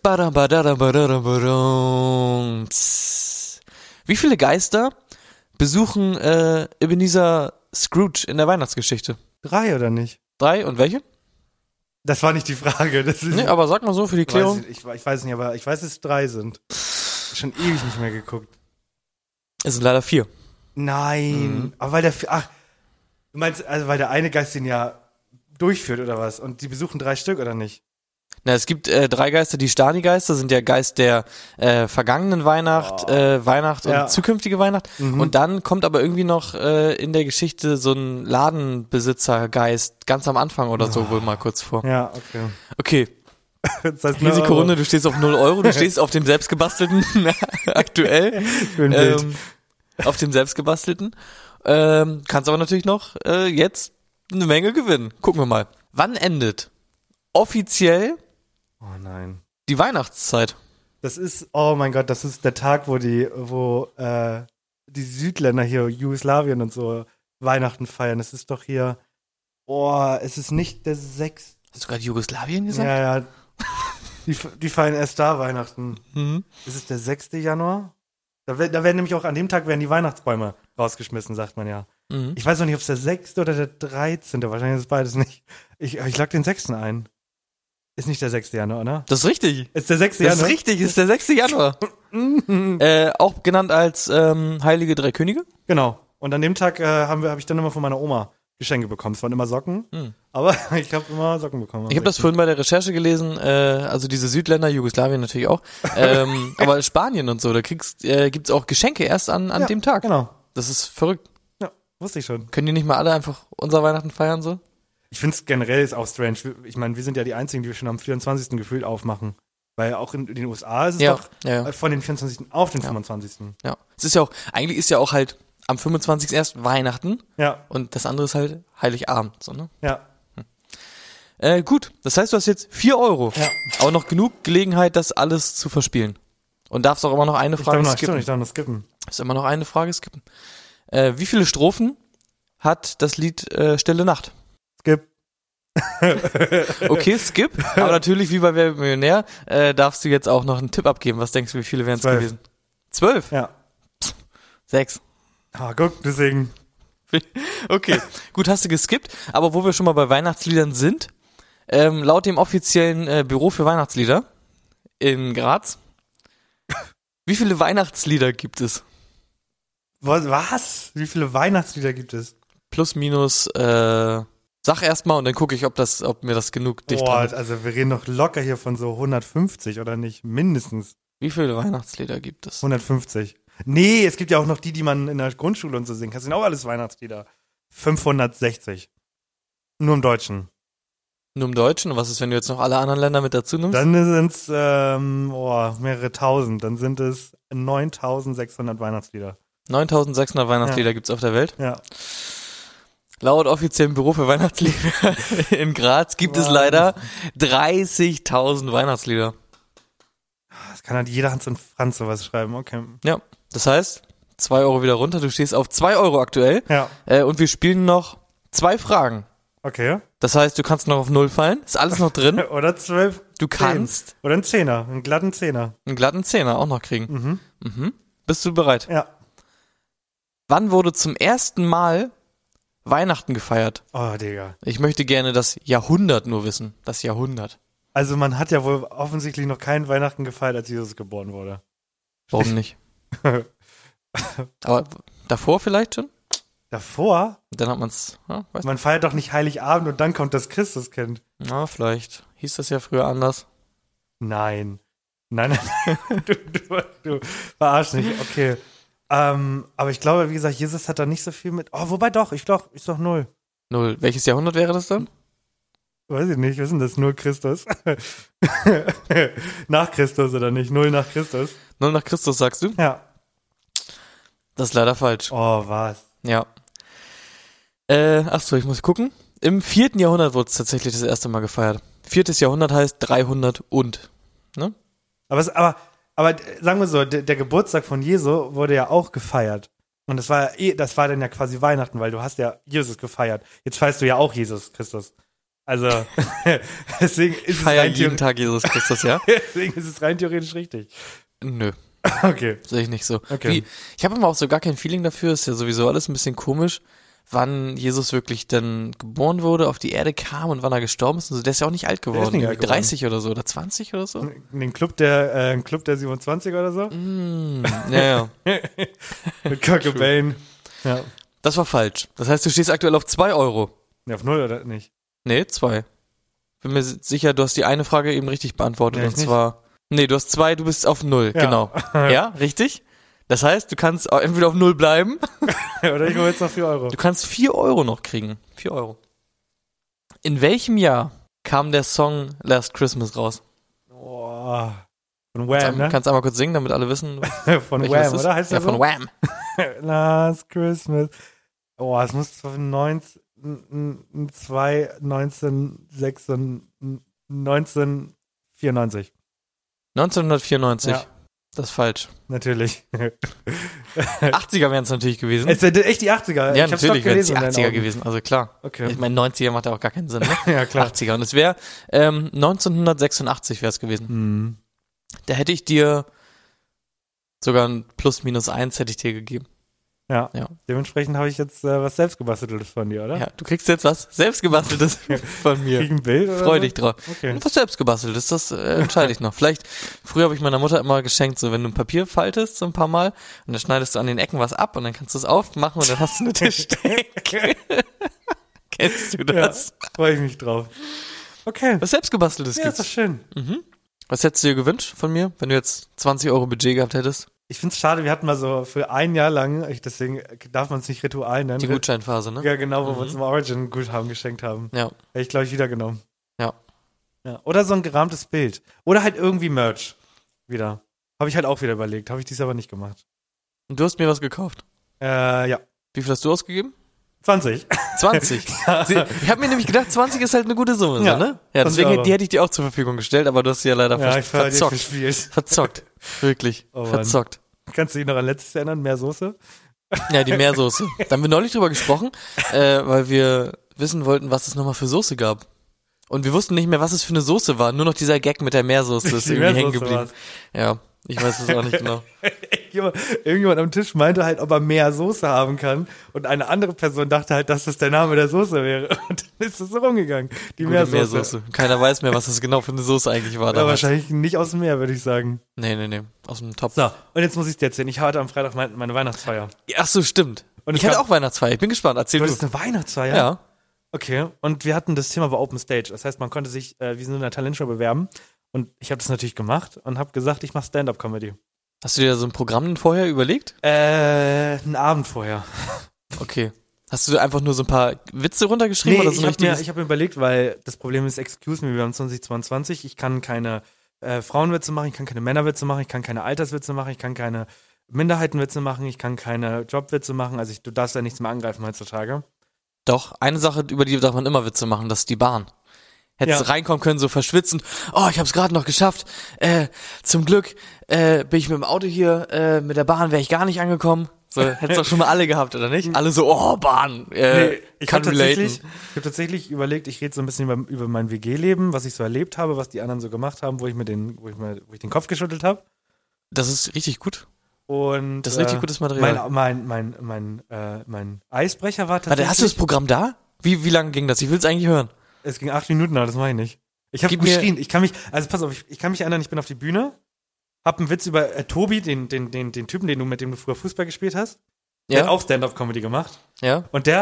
[SPEAKER 2] Wie viele Geister besuchen Ebenezer Scrooge in der Weihnachtsgeschichte?
[SPEAKER 1] 3 oder nicht?
[SPEAKER 2] 3 und welche?
[SPEAKER 1] Das war nicht die Frage. Das ist
[SPEAKER 2] nee, aber sag mal so für die Klärung.
[SPEAKER 1] Ich weiß nicht, aber ich weiß, dass es 3 sind. Schon ewig nicht mehr geguckt.
[SPEAKER 2] Es sind leider 4.
[SPEAKER 1] Nein, aber weil du meinst, also weil der eine Geist den ja durchführt oder was? Und die besuchen 3 Stück oder nicht?
[SPEAKER 2] Na, es gibt 3 Geister, die Stani-Geister sind der Geist der vergangenen Weihnacht, Weihnacht und zukünftige Weihnacht. Mhm. Und dann kommt aber irgendwie noch in der Geschichte so ein Ladenbesitzer-Geist ganz am Anfang oder so wohl mal kurz vor.
[SPEAKER 1] Ja,
[SPEAKER 2] okay.
[SPEAKER 1] Das heißt
[SPEAKER 2] Risikorunde, du stehst auf 0 Euro, du stehst auf dem selbstgebastelten aktuell. Auf dem selbstgebastelten. Kannst aber natürlich noch jetzt eine Menge gewinnen. Gucken wir mal. Wann endet offiziell die Weihnachtszeit?
[SPEAKER 1] Das ist, oh mein Gott, das ist der Tag, wo die Südländer hier, Jugoslawien und so, Weihnachten feiern. Es ist doch hier, es ist nicht der 6.
[SPEAKER 2] Hast du gerade Jugoslawien gesagt?
[SPEAKER 1] Ja. Die feiern erst da Weihnachten.
[SPEAKER 2] Mhm.
[SPEAKER 1] Ist es der 6. Januar? Da werden nämlich auch an dem Tag die Weihnachtsbäume rausgeschmissen, sagt man ja.
[SPEAKER 2] Mhm.
[SPEAKER 1] Ich weiß noch nicht, ob es der 6. oder der 13. Wahrscheinlich ist es beides nicht. Ich lag den 6. ein. Ist nicht der 6. Januar, ne?
[SPEAKER 2] Das ist richtig.
[SPEAKER 1] Ist der 6. Januar?
[SPEAKER 2] Das ist richtig, ist der 6. Januar. Auch genannt als Heilige Drei Könige?
[SPEAKER 1] Genau. Und an dem Tag habe ich dann immer von meiner Oma Geschenke bekommen. Es waren immer Socken, aber ich habe immer Socken bekommen.
[SPEAKER 2] Ich habe das vorhin bei der Recherche gelesen, also diese Südländer, Jugoslawien natürlich auch, aber Spanien und so, da gibt's auch Geschenke erst an dem Tag.
[SPEAKER 1] Genau.
[SPEAKER 2] Das ist verrückt.
[SPEAKER 1] Ja, wusste ich schon.
[SPEAKER 2] Können die nicht mal alle einfach unser Weihnachten feiern so?
[SPEAKER 1] Ich finde es generell ist auch strange. Ich meine, wir sind ja die Einzigen, die wir schon am 24. gefühlt aufmachen. Weil auch in den USA ist es doch von den 24. auf den 25.
[SPEAKER 2] Ja. Es ist ja auch, eigentlich ist ja auch halt am 25. erst Weihnachten.
[SPEAKER 1] Ja.
[SPEAKER 2] Und das andere ist halt Heiligabend, so, ne?
[SPEAKER 1] Ja.
[SPEAKER 2] Gut, das heißt, du hast jetzt 4 Euro.
[SPEAKER 1] Ja.
[SPEAKER 2] Aber noch genug Gelegenheit, das alles zu verspielen. Und darfst auch immer noch eine Frage skippen.
[SPEAKER 1] Ich darf noch skippen.
[SPEAKER 2] Ist immer noch eine Frage skippen. Wie viele Strophen hat das Lied Stille Nacht?
[SPEAKER 1] Skip.
[SPEAKER 2] Okay, skip. Aber natürlich, wie bei Wer wird Millionär, darfst du jetzt auch noch einen Tipp abgeben. Was denkst du, wie viele wären es
[SPEAKER 1] 12.
[SPEAKER 2] gewesen? 12?
[SPEAKER 1] Ja.
[SPEAKER 2] 6.
[SPEAKER 1] Ah, guck, deswegen.
[SPEAKER 2] Okay, gut, hast du geskippt. Aber wo wir schon mal bei Weihnachtsliedern sind, laut dem offiziellen Büro für Weihnachtslieder in Graz, wie viele Weihnachtslieder gibt es?
[SPEAKER 1] Was? Wie viele Weihnachtslieder gibt es?
[SPEAKER 2] Plus, minus, sag erstmal und dann gucke ich, ob mir das genug dicht
[SPEAKER 1] Boah,
[SPEAKER 2] dran ist.
[SPEAKER 1] also wir reden doch locker hier von so 150 oder nicht? Mindestens
[SPEAKER 2] Wie viele Weihnachtslieder gibt es?
[SPEAKER 1] 150. Nee, es gibt ja auch noch die man in der Grundschule und so singen kann. Das sind auch alles Weihnachtslieder. 560. Nur im Deutschen.
[SPEAKER 2] Nur im Deutschen? Und was ist, wenn du jetzt noch alle anderen Länder mit dazu nimmst?
[SPEAKER 1] Dann sind es mehrere tausend. Dann sind es 9600 Weihnachtslieder.
[SPEAKER 2] 9600 Weihnachtslieder gibt's auf der Welt.
[SPEAKER 1] Ja.
[SPEAKER 2] Laut offiziellem Büro für Weihnachtslieder in Graz gibt es leider 30.000 Weihnachtslieder.
[SPEAKER 1] Das kann halt jeder Hans und Franz sowas schreiben, okay.
[SPEAKER 2] Ja, das heißt, 2 Euro wieder runter, du stehst auf 2 Euro aktuell.
[SPEAKER 1] Ja.
[SPEAKER 2] Und wir spielen noch 2 Fragen.
[SPEAKER 1] Okay.
[SPEAKER 2] Das heißt, du kannst noch auf 0 fallen, ist alles noch drin.
[SPEAKER 1] Oder 12.
[SPEAKER 2] Du kannst
[SPEAKER 1] Oder einen Zehner, einen glatten Zehner.
[SPEAKER 2] einen glatten Zehner auch noch kriegen.
[SPEAKER 1] Mhm.
[SPEAKER 2] Bist du bereit?
[SPEAKER 1] Ja.
[SPEAKER 2] Wann wurde zum ersten Mal Weihnachten gefeiert?
[SPEAKER 1] Oh, Digga.
[SPEAKER 2] Ich möchte gerne das Jahrhundert nur wissen. Das Jahrhundert.
[SPEAKER 1] Also man hat ja wohl offensichtlich noch keinen Weihnachten gefeiert, als Jesus geboren wurde.
[SPEAKER 2] Warum nicht? Aber davor vielleicht schon?
[SPEAKER 1] Davor?
[SPEAKER 2] Dann hat man's, ja, weiß
[SPEAKER 1] Man feiert doch nicht Heiligabend und dann kommt das Christuskind.
[SPEAKER 2] nicht. Na, vielleicht. Hieß das ja früher anders.
[SPEAKER 1] Nein. Nein. Du verarsch nicht. Okay. Aber ich glaube, wie gesagt, Jesus hat da nicht so viel mit. Oh, wobei doch, ist doch 0.
[SPEAKER 2] 0. Welches Jahrhundert wäre das dann?
[SPEAKER 1] Weiß ich nicht, was ist denn das? 0 Christus? Nach Christus oder nicht? 0 nach Christus?
[SPEAKER 2] 0 nach Christus, sagst du?
[SPEAKER 1] Ja.
[SPEAKER 2] Das ist leider falsch.
[SPEAKER 1] Oh, was?
[SPEAKER 2] Ja. Achso, ich muss gucken. Im 4. Jahrhundert wurde es tatsächlich das erste Mal gefeiert. 4. Jahrhundert heißt 300 und. Ne?
[SPEAKER 1] Aber sagen wir so, der Geburtstag von Jesu wurde ja auch gefeiert. Und das war dann ja quasi Weihnachten, weil du hast ja Jesus gefeiert. Jetzt feierst du ja auch Jesus Christus. Also, deswegen ist
[SPEAKER 2] Ich feiere jeden Tag Jesus Christus, ja?
[SPEAKER 1] deswegen ist es rein theoretisch richtig.
[SPEAKER 2] Nö,
[SPEAKER 1] Okay.
[SPEAKER 2] sehe ich nicht so.
[SPEAKER 1] Okay.
[SPEAKER 2] Ich habe immer auch so gar kein Feeling dafür, ist ja sowieso alles ein bisschen komisch, wann Jesus wirklich dann geboren wurde, auf die Erde kam und wann er gestorben ist. Also der ist ja auch nicht alt geworden,
[SPEAKER 1] nicht
[SPEAKER 2] irgendwie
[SPEAKER 1] alt geworden.
[SPEAKER 2] 30 oder so oder 20 oder so.
[SPEAKER 1] In den Club der 27 oder so?
[SPEAKER 2] Ja.
[SPEAKER 1] Mit Kurt Cobain. Ja.
[SPEAKER 2] Das war falsch. Das heißt, du stehst aktuell auf 2 Euro.
[SPEAKER 1] Ja, auf 0 oder nicht?
[SPEAKER 2] Nee, 2. Bin mir sicher, du hast die eine Frage eben richtig beantwortet.
[SPEAKER 1] Nee,
[SPEAKER 2] und zwar. Nee, du hast 2, du bist auf 0,
[SPEAKER 1] Ja.
[SPEAKER 2] genau. Ja, richtig? Das heißt, du kannst entweder auf 0 bleiben,
[SPEAKER 1] Oder ich hole jetzt noch 4 Euro.
[SPEAKER 2] du kannst 4 Euro noch kriegen. 4 Euro. In welchem Jahr kam der Song Last Christmas raus?
[SPEAKER 1] Boah. Von Wham, ne?
[SPEAKER 2] Kannst du einmal kurz singen, damit alle wissen,
[SPEAKER 1] Von
[SPEAKER 2] welches
[SPEAKER 1] Wham,
[SPEAKER 2] das ist?
[SPEAKER 1] oder? Heißt
[SPEAKER 2] Ja,
[SPEAKER 1] der
[SPEAKER 2] von
[SPEAKER 1] so?
[SPEAKER 2] Wham.
[SPEAKER 1] Last Christmas. Oh, es muss von 1994.
[SPEAKER 2] 1994.
[SPEAKER 1] Ja.
[SPEAKER 2] Das ist falsch.
[SPEAKER 1] Natürlich.
[SPEAKER 2] 80er wären es natürlich gewesen.
[SPEAKER 1] Es sind echt die 80er.
[SPEAKER 2] Ja,
[SPEAKER 1] Ich hab's
[SPEAKER 2] natürlich
[SPEAKER 1] doch
[SPEAKER 2] wären es
[SPEAKER 1] gelesen
[SPEAKER 2] die
[SPEAKER 1] in deinen
[SPEAKER 2] 80er
[SPEAKER 1] Augen.
[SPEAKER 2] gewesen, also klar.
[SPEAKER 1] Okay.
[SPEAKER 2] Ich meine, 90er macht ja auch gar keinen Sinn, ne?
[SPEAKER 1] Ja, klar.
[SPEAKER 2] 80er. Und es wäre 1986 wäre es gewesen.
[SPEAKER 1] Hm.
[SPEAKER 2] Da hätte ich dir sogar ein Plus-Minus-1 hätte ich dir gegeben.
[SPEAKER 1] Ja.
[SPEAKER 2] Ja.
[SPEAKER 1] Dementsprechend habe ich jetzt was selbstgebasteltes von dir, oder?
[SPEAKER 2] Ja, du kriegst jetzt was selbstgebasteltes von mir.
[SPEAKER 1] Krieg ein Bild oder
[SPEAKER 2] Freu
[SPEAKER 1] so?
[SPEAKER 2] dich drauf.
[SPEAKER 1] Okay.
[SPEAKER 2] Und was selbstgebasteltes, das entscheide ich noch. Vielleicht, früher habe ich meiner Mutter immer geschenkt, so wenn du ein Papier faltest, so ein paar Mal, und dann schneidest du an den Ecken was ab und dann kannst du es aufmachen und dann hast du eine Tischdecke. Kennst du
[SPEAKER 1] Ja,
[SPEAKER 2] das?
[SPEAKER 1] freue ich mich drauf. Okay.
[SPEAKER 2] Was selbstgebasteltes
[SPEAKER 1] Ja, ist doch
[SPEAKER 2] gibt's.
[SPEAKER 1] schön.
[SPEAKER 2] Was hättest du dir gewünscht von mir, wenn du jetzt 20 Euro Budget gehabt hättest?
[SPEAKER 1] Ich finde es schade, wir hatten mal so für ein Jahr lang, deswegen darf man es nicht Ritual nennen.
[SPEAKER 2] Die Gutscheinphase, ne?
[SPEAKER 1] Ja, genau, wo wir uns im Origin-Guthaben geschenkt haben.
[SPEAKER 2] Ja.
[SPEAKER 1] Hätte ich, glaube ich, wieder genommen.
[SPEAKER 2] Ja.
[SPEAKER 1] Ja. Oder so ein gerahmtes Bild. Oder halt irgendwie Merch. Wieder. Habe ich halt auch wieder überlegt. Habe ich dies aber nicht gemacht.
[SPEAKER 2] Und du hast mir was gekauft.
[SPEAKER 1] Ja.
[SPEAKER 2] Wie viel hast du ausgegeben?
[SPEAKER 1] 20.
[SPEAKER 2] 20. Ich habe mir nämlich gedacht, 20 ist halt eine gute Summe,
[SPEAKER 1] Ja,
[SPEAKER 2] so, ne? Ja, deswegen
[SPEAKER 1] 20 Euro.
[SPEAKER 2] die hätte ich dir auch zur Verfügung gestellt, aber du hast sie ja leider
[SPEAKER 1] Ja, ich war
[SPEAKER 2] verzockt.
[SPEAKER 1] gespielt.
[SPEAKER 2] Verzockt. Wirklich.
[SPEAKER 1] Oh Mann.
[SPEAKER 2] Verzockt.
[SPEAKER 1] Kannst du dich noch an letztes Jahr erinnern? Mehr Soße?
[SPEAKER 2] Ja, die Meersoße. Da haben wir neulich drüber gesprochen, weil wir wissen wollten, was es nochmal für Soße gab. Und wir wussten nicht mehr, was es für eine Soße war. Nur noch dieser Gag mit der Meersoße ist
[SPEAKER 1] Die
[SPEAKER 2] irgendwie hängen
[SPEAKER 1] Meersoße
[SPEAKER 2] geblieben. Ja, ich weiß es auch nicht genau.
[SPEAKER 1] Irgendjemand am Tisch meinte halt, ob er mehr Soße haben kann. Und eine andere Person dachte halt, dass das der Name der Soße wäre. Und dann ist es so rumgegangen. Die
[SPEAKER 2] Gute
[SPEAKER 1] Meersoße.
[SPEAKER 2] Keiner weiß mehr, was das genau für eine Soße eigentlich war.
[SPEAKER 1] Ja,
[SPEAKER 2] damals.
[SPEAKER 1] wahrscheinlich nicht aus dem Meer, würde ich sagen.
[SPEAKER 2] Nee. Aus dem Topf.
[SPEAKER 1] So, und jetzt muss ich dir erzählen. Ich hatte am Freitag meine Weihnachtsfeier.
[SPEAKER 2] Ach so, stimmt.
[SPEAKER 1] Und
[SPEAKER 2] Ich hatte auch Weihnachtsfeier. Ich bin gespannt. Erzähl
[SPEAKER 1] Du
[SPEAKER 2] du.
[SPEAKER 1] hattest eine Weihnachtsfeier?
[SPEAKER 2] Ja.
[SPEAKER 1] Okay, und wir hatten das Thema war Open Stage. Das heißt, man konnte sich wie so eine Talentshow bewerben. Und ich habe das natürlich gemacht und habe gesagt, ich mache Stand-Up-Comedy.
[SPEAKER 2] Hast du dir so ein Programm denn vorher überlegt?
[SPEAKER 1] Einen Abend vorher.
[SPEAKER 2] Okay. Hast du einfach nur so ein paar Witze runtergeschrieben oder so ein richtiges?
[SPEAKER 1] Ich hab mir überlegt, weil das Problem ist, excuse me, wir haben 2022, ich kann keine Frauenwitze machen, ich kann keine Männerwitze machen, ich kann keine Alterswitze machen, ich kann keine Minderheitenwitze machen, ich kann keine Jobwitze machen, also du darfst ja nichts mehr angreifen heutzutage.
[SPEAKER 2] Doch, eine Sache, über die darf man immer Witze machen, das ist die Bahn. Hättest du reinkommen können, so verschwitzend. Oh, ich hab's gerade noch geschafft. Zum Glück bin ich mit dem Auto hier, mit der Bahn wäre ich gar nicht angekommen. So, hättest doch schon mal alle gehabt, oder nicht? Alle so, oh, Bahn,
[SPEAKER 1] Ich
[SPEAKER 2] kann
[SPEAKER 1] habe
[SPEAKER 2] relaten.
[SPEAKER 1] tatsächlich überlegt, ich rede so ein bisschen über mein WG-Leben, was ich so erlebt habe, was die anderen so gemacht haben, wo ich den Kopf geschüttelt habe.
[SPEAKER 2] Das ist richtig gut.
[SPEAKER 1] Und
[SPEAKER 2] Das ist richtig gutes Material.
[SPEAKER 1] Mein Eisbrecher war tatsächlich.
[SPEAKER 2] Warte, hast du das Programm da? Wie lange ging das? Ich will's eigentlich hören.
[SPEAKER 1] Es ging 8 Minuten, aber das mache ich nicht. Ich habe geschrien. Ich kann mich erinnern, ich bin auf die Bühne, hab einen Witz über Tobi, den Typen, mit dem du früher Fußball gespielt hast. Der hat auch Stand-Up-Comedy gemacht.
[SPEAKER 2] Ja.
[SPEAKER 1] Und der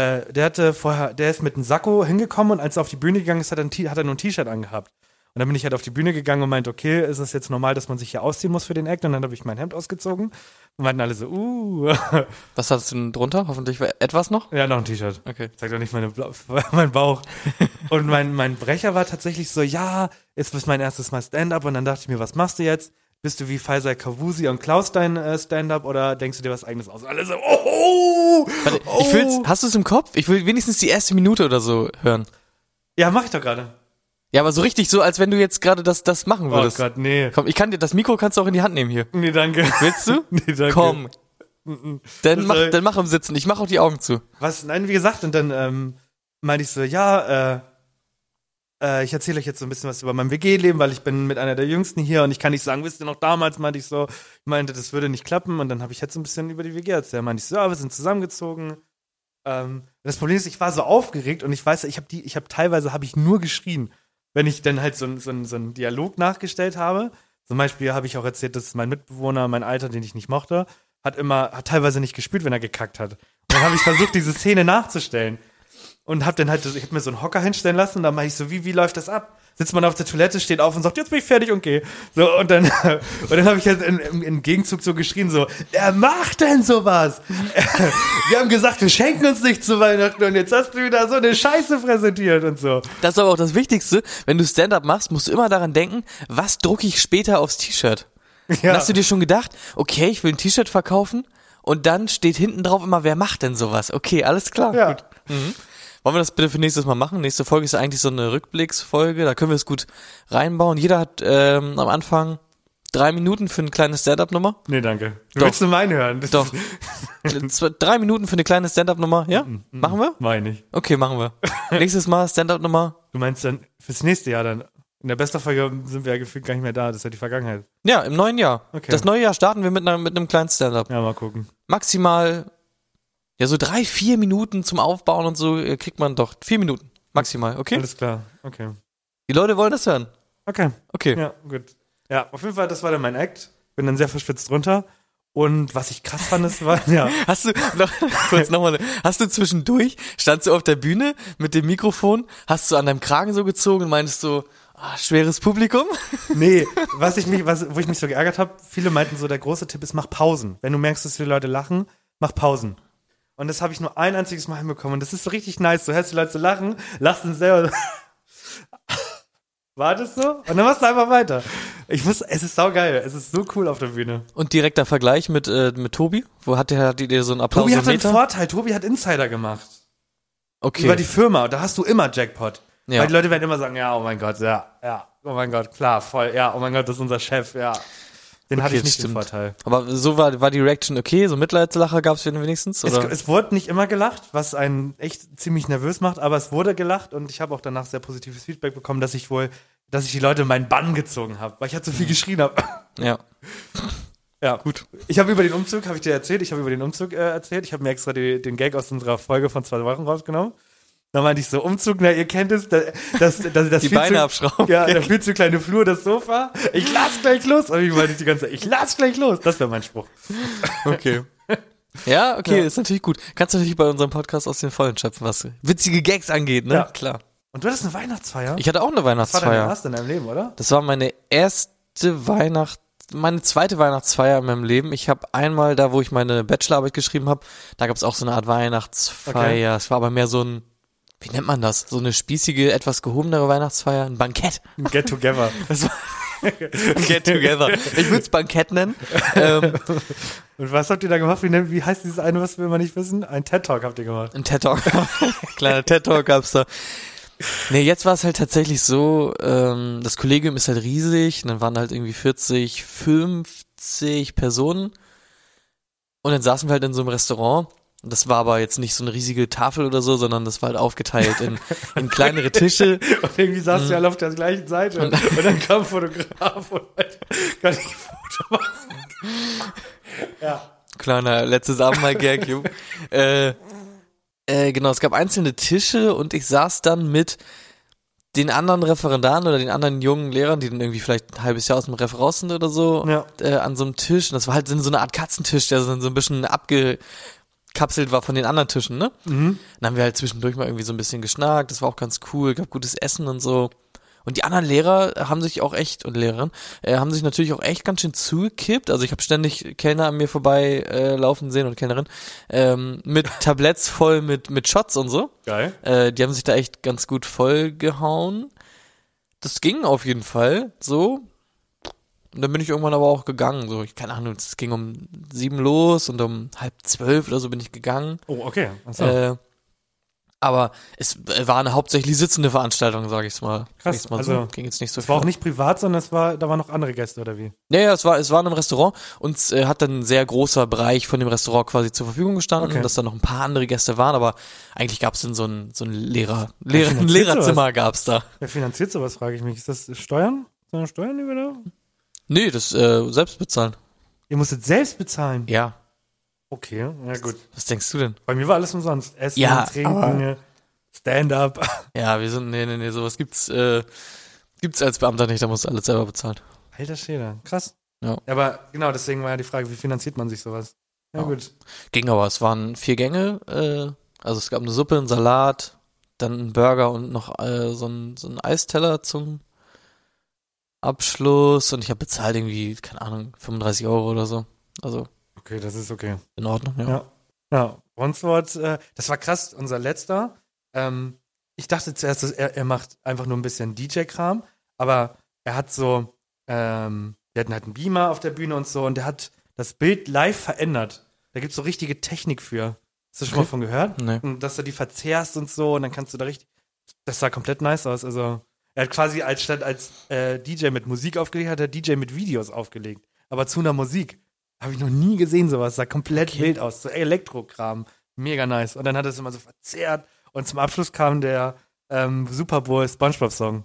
[SPEAKER 1] ist mit einem Sakko hingekommen und als er auf die Bühne gegangen ist, hat er nur ein T-Shirt angehabt. Und dann bin ich halt auf die Bühne gegangen und meinte, okay, ist es jetzt normal, dass man sich hier ausziehen muss für den Act? Und dann habe ich mein Hemd ausgezogen und meinten alle so,
[SPEAKER 2] Was hattest du denn drunter? Hoffentlich etwas noch?
[SPEAKER 1] Ja, noch ein T-Shirt.
[SPEAKER 2] Okay.
[SPEAKER 1] Zeig doch nicht mein Bauch. Und mein Brecher war tatsächlich so, ja, jetzt ist mein erstes Mal Stand-Up. Und dann dachte ich mir, was machst du jetzt? Bist du wie Faisal Kavusi und Klaus dein Stand-Up oder denkst du dir was Eigenes aus? Und alle so,
[SPEAKER 2] Warte, hast du es im Kopf? Ich will wenigstens die erste Minute oder so hören.
[SPEAKER 1] Ja, mach ich doch gerade.
[SPEAKER 2] Ja, aber so richtig so, als wenn du jetzt gerade das machen würdest.
[SPEAKER 1] Oh Gott, nee.
[SPEAKER 2] Komm, das Mikro kannst du auch in die Hand nehmen hier.
[SPEAKER 1] Nee, danke.
[SPEAKER 2] Willst du?
[SPEAKER 1] Nee, danke.
[SPEAKER 2] Komm. Dann mach im Sitzen. Ich mach auch die Augen zu.
[SPEAKER 1] Was? Nein, wie gesagt, und dann meinte ich so, ja, ich erzähle euch jetzt so ein bisschen was über mein WG-Leben, weil ich bin mit einer der Jüngsten hier und ich kann nicht sagen, wisst ihr noch damals, ich meinte, das würde nicht klappen und dann habe ich jetzt so ein bisschen über die WG erzählt. Meinte ich so, ja, wir sind zusammengezogen. Das Problem ist, ich war so aufgeregt und ich weiß, teilweise nur geschrien, wenn ich dann halt so einen Dialog nachgestellt habe. Zum Beispiel habe ich auch erzählt, dass mein Mitbewohner, mein Alter, den ich nicht mochte, hat teilweise nicht gespürt, wenn er gekackt hat. Und dann habe ich versucht, diese Szene nachzustellen. Und hab mir so einen Hocker hinstellen lassen und dann meinte ich so, wie läuft das ab? Sitzt man auf der Toilette, steht auf und sagt, jetzt bin ich fertig und geh. So, und dann habe ich halt im Gegenzug so geschrien, so, wer macht denn sowas? Wir haben gesagt, wir schenken uns nicht zu Weihnachten und jetzt hast du wieder so eine Scheiße präsentiert und so.
[SPEAKER 2] Das ist aber auch das Wichtigste, wenn du Stand-Up machst, musst du immer daran denken, was drucke ich später aufs T-Shirt?
[SPEAKER 1] Ja.
[SPEAKER 2] Hast du dir schon gedacht, okay, ich will ein T-Shirt verkaufen und dann steht hinten drauf immer, wer macht denn sowas? Okay, alles klar.
[SPEAKER 1] Ja.
[SPEAKER 2] Gut. Mhm. Wollen wir das bitte für nächstes Mal machen? Nächste Folge ist eigentlich so eine Rückblicksfolge, da können wir es gut reinbauen. Jeder hat am Anfang 3 Minuten für eine kleine Stand-Up-Nummer.
[SPEAKER 1] Nee, danke. Du
[SPEAKER 2] Doch.
[SPEAKER 1] willst nur meinen hören.
[SPEAKER 2] Doch. 3 Minuten für eine kleine Stand-Up-Nummer, ja? Machen wir?
[SPEAKER 1] Meine ich.
[SPEAKER 2] Okay, machen wir. Nächstes Mal Stand-Up-Nummer.
[SPEAKER 1] Du meinst dann fürs nächste Jahr dann? In der Bester-Folge sind wir ja gefühlt gar nicht mehr da, das ist ja die Vergangenheit.
[SPEAKER 2] Ja, im neuen Jahr.
[SPEAKER 1] Okay.
[SPEAKER 2] Das neue Jahr starten wir mit einem kleinen Stand-Up.
[SPEAKER 1] Ja, mal gucken.
[SPEAKER 2] Maximal, ja, so 3-4 Minuten zum Aufbauen und so kriegt man doch. 4 Minuten. Maximal, okay?
[SPEAKER 1] Alles klar, okay.
[SPEAKER 2] Die Leute wollen das hören.
[SPEAKER 1] Okay.
[SPEAKER 2] Okay.
[SPEAKER 1] Ja, gut. Ja, auf jeden Fall, das war dann mein Act. Bin dann sehr verschwitzt runter. Und was ich krass fand, das war, ja.
[SPEAKER 2] Hast du zwischendurch, standst du auf der Bühne mit dem Mikrofon, hast du an deinem Kragen so gezogen und meintest so, schweres Publikum?
[SPEAKER 1] Nee, wo ich mich so geärgert habe, viele meinten so, der große Tipp ist, mach Pausen. Wenn du merkst, dass die Leute lachen, mach Pausen. Und das habe ich nur ein einziges Mal hinbekommen. Und das ist so richtig nice. Du hörst die Leute so lachen, lachst dann selber. Wartest du? Und dann machst du einfach weiter. Es ist saugeil. Es ist so cool auf der Bühne.
[SPEAKER 2] Und direkter Vergleich mit Tobi? Wo hattet ihr so einen Applausometer?
[SPEAKER 1] Tobi hat einen Vorteil. Tobi hat Insider gemacht.
[SPEAKER 2] Okay.
[SPEAKER 1] Über die Firma. Da hast du immer Jackpot.
[SPEAKER 2] Ja.
[SPEAKER 1] Weil die Leute werden immer sagen, ja, oh mein Gott, ja, oh mein Gott, klar, voll, ja, oh mein Gott, das ist unser Chef, ja. Den hatte ich nicht
[SPEAKER 2] stimmt.
[SPEAKER 1] den Vorteil.
[SPEAKER 2] Aber so war die Reaction okay? So Mitleidslacher gab es wenigstens? Oder?
[SPEAKER 1] Es wurde nicht immer gelacht, was einen echt ziemlich nervös macht, aber es wurde gelacht und ich habe auch danach sehr positives Feedback bekommen, dass ich die Leute in meinen Bann gezogen habe, weil ich halt so viel geschrien habe.
[SPEAKER 2] Ja.
[SPEAKER 1] Ja, gut. Ich habe über den Umzug, habe ich dir erzählt, ich habe mir extra den Gag aus unserer Folge von 2 Wochen rausgenommen. Da meinte ich so, Umzug, na, ihr kennt es, das
[SPEAKER 2] die Beine abschrauben.
[SPEAKER 1] Ja, der viel zu kleine Flur, das Sofa. Ich lass gleich los. Und ich meinte die ganze Zeit, ich lass gleich los. Das wäre mein Spruch.
[SPEAKER 2] Okay. Ja, okay, ist natürlich gut. Kannst du natürlich bei unserem Podcast aus den Vollen schöpfen, was witzige Gags angeht, ne?
[SPEAKER 1] Ja.
[SPEAKER 2] Klar.
[SPEAKER 1] Und du hattest eine Weihnachtsfeier?
[SPEAKER 2] Ich hatte auch eine Weihnachtsfeier.
[SPEAKER 1] Das war deine erste in deinem Leben, oder?
[SPEAKER 2] Das war meine zweite Weihnachtsfeier in meinem Leben. Ich habe einmal da, wo ich meine Bachelorarbeit geschrieben habe, da gab es auch so eine Art Weihnachtsfeier. Okay. Es war aber mehr so ein, wie nennt man das? So eine spießige, etwas gehobenere Weihnachtsfeier, ein Bankett.
[SPEAKER 1] Ein Get-Together.
[SPEAKER 2] Das war ein Get-Together. Ich würde es Bankett nennen.
[SPEAKER 1] Und was habt ihr da gemacht? Wie heißt dieses eine, was wir immer nicht wissen? Ein TED-Talk habt ihr gemacht.
[SPEAKER 2] Ein TED-Talk. Kleiner TED-Talk gab's da. Nee, jetzt war es halt tatsächlich so, das Kollegium ist halt riesig, und dann waren halt irgendwie 40, 50 Personen und dann saßen wir halt in so einem Restaurant. Das war aber jetzt nicht so eine riesige Tafel oder so, sondern das war halt aufgeteilt in kleinere Tische.
[SPEAKER 1] Und irgendwie saßen wir alle auf der gleichen Seite. Und dann kam ein Fotograf und kann ich ein Foto machen. Ja.
[SPEAKER 2] Kleiner letztes Abendmahl-Gag, genau, es gab einzelne Tische und ich saß dann mit den anderen Referendaren oder den anderen jungen Lehrern, die dann irgendwie vielleicht ein halbes Jahr aus dem Ref raus sind oder so, an so einem Tisch. Und das war halt so eine Art Katzentisch, der so ein bisschen abgekapselt war von den anderen Tischen, ne? Mhm. Dann haben wir halt zwischendurch mal irgendwie so ein bisschen geschnackt, das war auch ganz cool, gab gutes Essen und so. Und die anderen Lehrer haben sich auch echt, und Lehrerinnen, haben sich natürlich auch echt ganz schön zugekippt. Also ich habe ständig Kellner an mir vorbei laufen sehen und Kellnerin mit Tabletts voll mit Shots und so.
[SPEAKER 1] Geil.
[SPEAKER 2] Die haben sich da echt ganz gut voll gehauen. Das ging auf jeden Fall so. Und dann bin ich irgendwann aber auch gegangen. So, ich keine Ahnung, es ging um 7 los und um 11:30 oder so bin ich gegangen.
[SPEAKER 1] Oh, okay. Achso.
[SPEAKER 2] Aber es war eine hauptsächlich sitzende Veranstaltung, sage ich mal.
[SPEAKER 1] Krass,
[SPEAKER 2] mal
[SPEAKER 1] also
[SPEAKER 2] so. Ging jetzt nicht so
[SPEAKER 1] es
[SPEAKER 2] viel.
[SPEAKER 1] war auch nicht privat, sondern da waren noch andere Gäste, oder wie?
[SPEAKER 2] Ja, es war in einem Restaurant und es hat dann ein sehr großer Bereich von dem Restaurant quasi zur Verfügung gestanden, dass da noch ein paar andere Gäste waren, aber eigentlich gab es dann so ein Lehrerzimmer gab's da.
[SPEAKER 1] Wer finanziert sowas, frage ich mich. Ist das Steuern? Sind das Steuern, die wir da?
[SPEAKER 2] Nee, das selbst bezahlen.
[SPEAKER 1] Ihr musstet selbst bezahlen?
[SPEAKER 2] Ja.
[SPEAKER 1] Okay, ja gut.
[SPEAKER 2] Was denkst du denn?
[SPEAKER 1] Bei mir war alles umsonst. Essen, Trinken, Stand-up.
[SPEAKER 2] Ja, wir sind, nee, sowas gibt's als Beamter nicht, da musst du alles selber bezahlen.
[SPEAKER 1] Alter Schäder, krass.
[SPEAKER 2] Ja.
[SPEAKER 1] Aber genau, deswegen war ja die Frage, wie finanziert man sich sowas? Ja, gut.
[SPEAKER 2] Ging aber, es waren 4 Gänge, also es gab eine Suppe, einen Salat, dann einen Burger und noch so ein Eisteller zum Abschluss und ich habe bezahlt irgendwie, keine Ahnung, 35 € oder so. Also
[SPEAKER 1] okay, das ist okay.
[SPEAKER 2] In Ordnung, ja.
[SPEAKER 1] Ja, Ronswort, das war krass, unser letzter. Ich dachte zuerst, dass er macht einfach nur ein bisschen DJ-Kram, aber er hat so, wir hatten halt einen Beamer auf der Bühne und so und der hat das Bild live verändert. Da gibt's so richtige Technik für. Hast du schon mal von gehört?
[SPEAKER 2] Nee.
[SPEAKER 1] Und dass du die verzerrst und so und dann kannst du da richtig, das sah komplett nice aus. Also er hat quasi statt als DJ mit Musik aufgelegt, hat er DJ mit Videos aufgelegt. Aber zu einer Musik. Habe ich noch nie gesehen, sowas. Sah komplett wild aus. So Elektrokram. Mega nice. Und dann hat er es immer so verzerrt. Und zum Abschluss kam der Super Bowl SpongeBob-Song.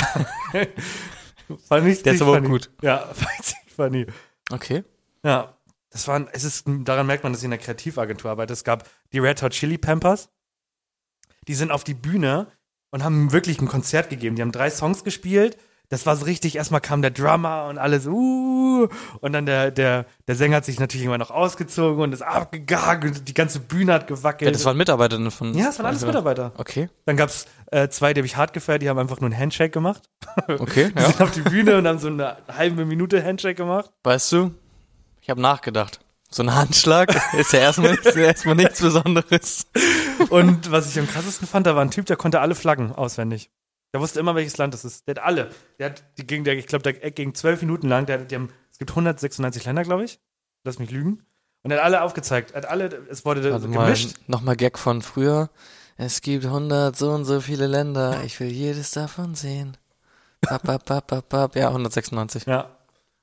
[SPEAKER 1] Fand ich
[SPEAKER 2] der ist aber auch gut.
[SPEAKER 1] Ja, fand ich funny.
[SPEAKER 2] Okay.
[SPEAKER 1] Ja, daran merkt man, dass ich in einer Kreativagentur arbeite. Es gab die Red Hot Chili Peppers. Die sind auf die Bühne und haben wirklich ein Konzert gegeben. Die haben 3 Songs gespielt. Das war so richtig, erstmal kam der Drummer und alles, und dann der Sänger hat sich natürlich immer noch ausgezogen und ist abgegangen und die ganze Bühne hat gewackelt.
[SPEAKER 2] Ja, das waren Mitarbeiter von...
[SPEAKER 1] Ja, das waren alles Mitarbeiter.
[SPEAKER 2] Okay.
[SPEAKER 1] Dann gab's 2, die habe ich hart gefeiert, die haben einfach nur einen Handshake gemacht.
[SPEAKER 2] Okay,
[SPEAKER 1] Die sind auf die Bühne und haben so eine halbe Minute Handshake gemacht.
[SPEAKER 2] Weißt du, ich habe nachgedacht. So ein Handschlag ist ja erstmal nichts Besonderes.
[SPEAKER 1] Und was ich am krassesten fand, da war ein Typ, der konnte alle Flaggen auswendig. Der wusste immer, welches Land das ist. Der hat alle. Ich glaube, der ging 12 Minuten lang. Es gibt 196 Länder, glaube ich. Lass mich lügen. Und er hat alle aufgezeigt. Es wurde
[SPEAKER 2] also
[SPEAKER 1] gemischt.
[SPEAKER 2] Nochmal Gag von früher. Es gibt 100 so und so viele Länder. Ich will jedes davon sehen. Ja, 196.
[SPEAKER 1] Ja.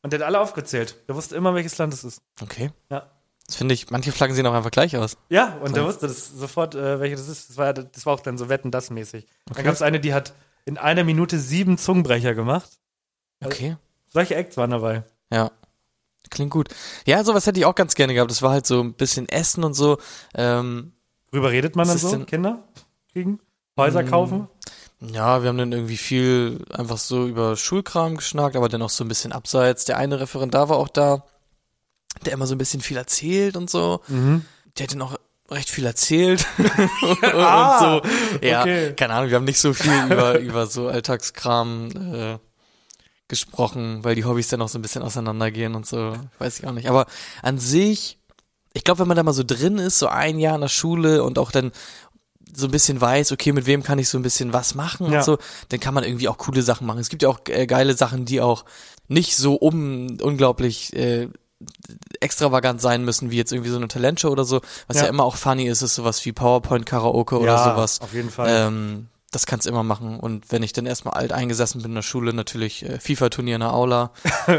[SPEAKER 1] Und der hat alle aufgezählt. Der wusste immer, welches Land es ist.
[SPEAKER 2] Okay.
[SPEAKER 1] Ja.
[SPEAKER 2] Das finde ich, manche Flaggen sehen auch einfach gleich aus.
[SPEAKER 1] Ja, und der wusste das sofort, welche das ist. Das war auch dann so Wetten, das mäßig. Dann gab es eine, die hat in einer Minute 7 Zungenbrecher gemacht.
[SPEAKER 2] Okay.
[SPEAKER 1] Solche Acts waren dabei.
[SPEAKER 2] Ja. Klingt gut. Ja, sowas hätte ich auch ganz gerne gehabt. Das war halt so ein bisschen Essen und so.
[SPEAKER 1] Worüber redet man dann so? Kinder kriegen? Häuser kaufen?
[SPEAKER 2] Ja, wir haben dann irgendwie viel einfach so über Schulkram geschnackt, aber dann auch so ein bisschen abseits. Der eine Referendar war auch da, der immer so ein bisschen viel erzählt und so. Der hat dann auch recht viel erzählt und so. Ja,
[SPEAKER 1] okay.
[SPEAKER 2] Keine Ahnung, wir haben nicht so viel über so Alltagskram gesprochen, weil die Hobbys dann auch so ein bisschen auseinandergehen und so. Weiß ich auch nicht. Aber an sich, ich glaube, wenn man da mal so drin ist, so ein Jahr in der Schule und auch dann so ein bisschen weiß, okay, mit wem kann ich so ein bisschen was machen und so, dann kann man irgendwie auch coole Sachen machen. Es gibt ja auch geile Sachen, die auch nicht so unglaublich extravagant sein müssen, wie jetzt irgendwie so eine Talentshow oder so. Was ja immer auch funny ist sowas wie PowerPoint-Karaoke oder sowas.
[SPEAKER 1] Auf jeden Fall.
[SPEAKER 2] Das kannst du immer machen. Und wenn ich dann erstmal alt eingesessen bin in der Schule, natürlich FIFA-Turnier in der Aula.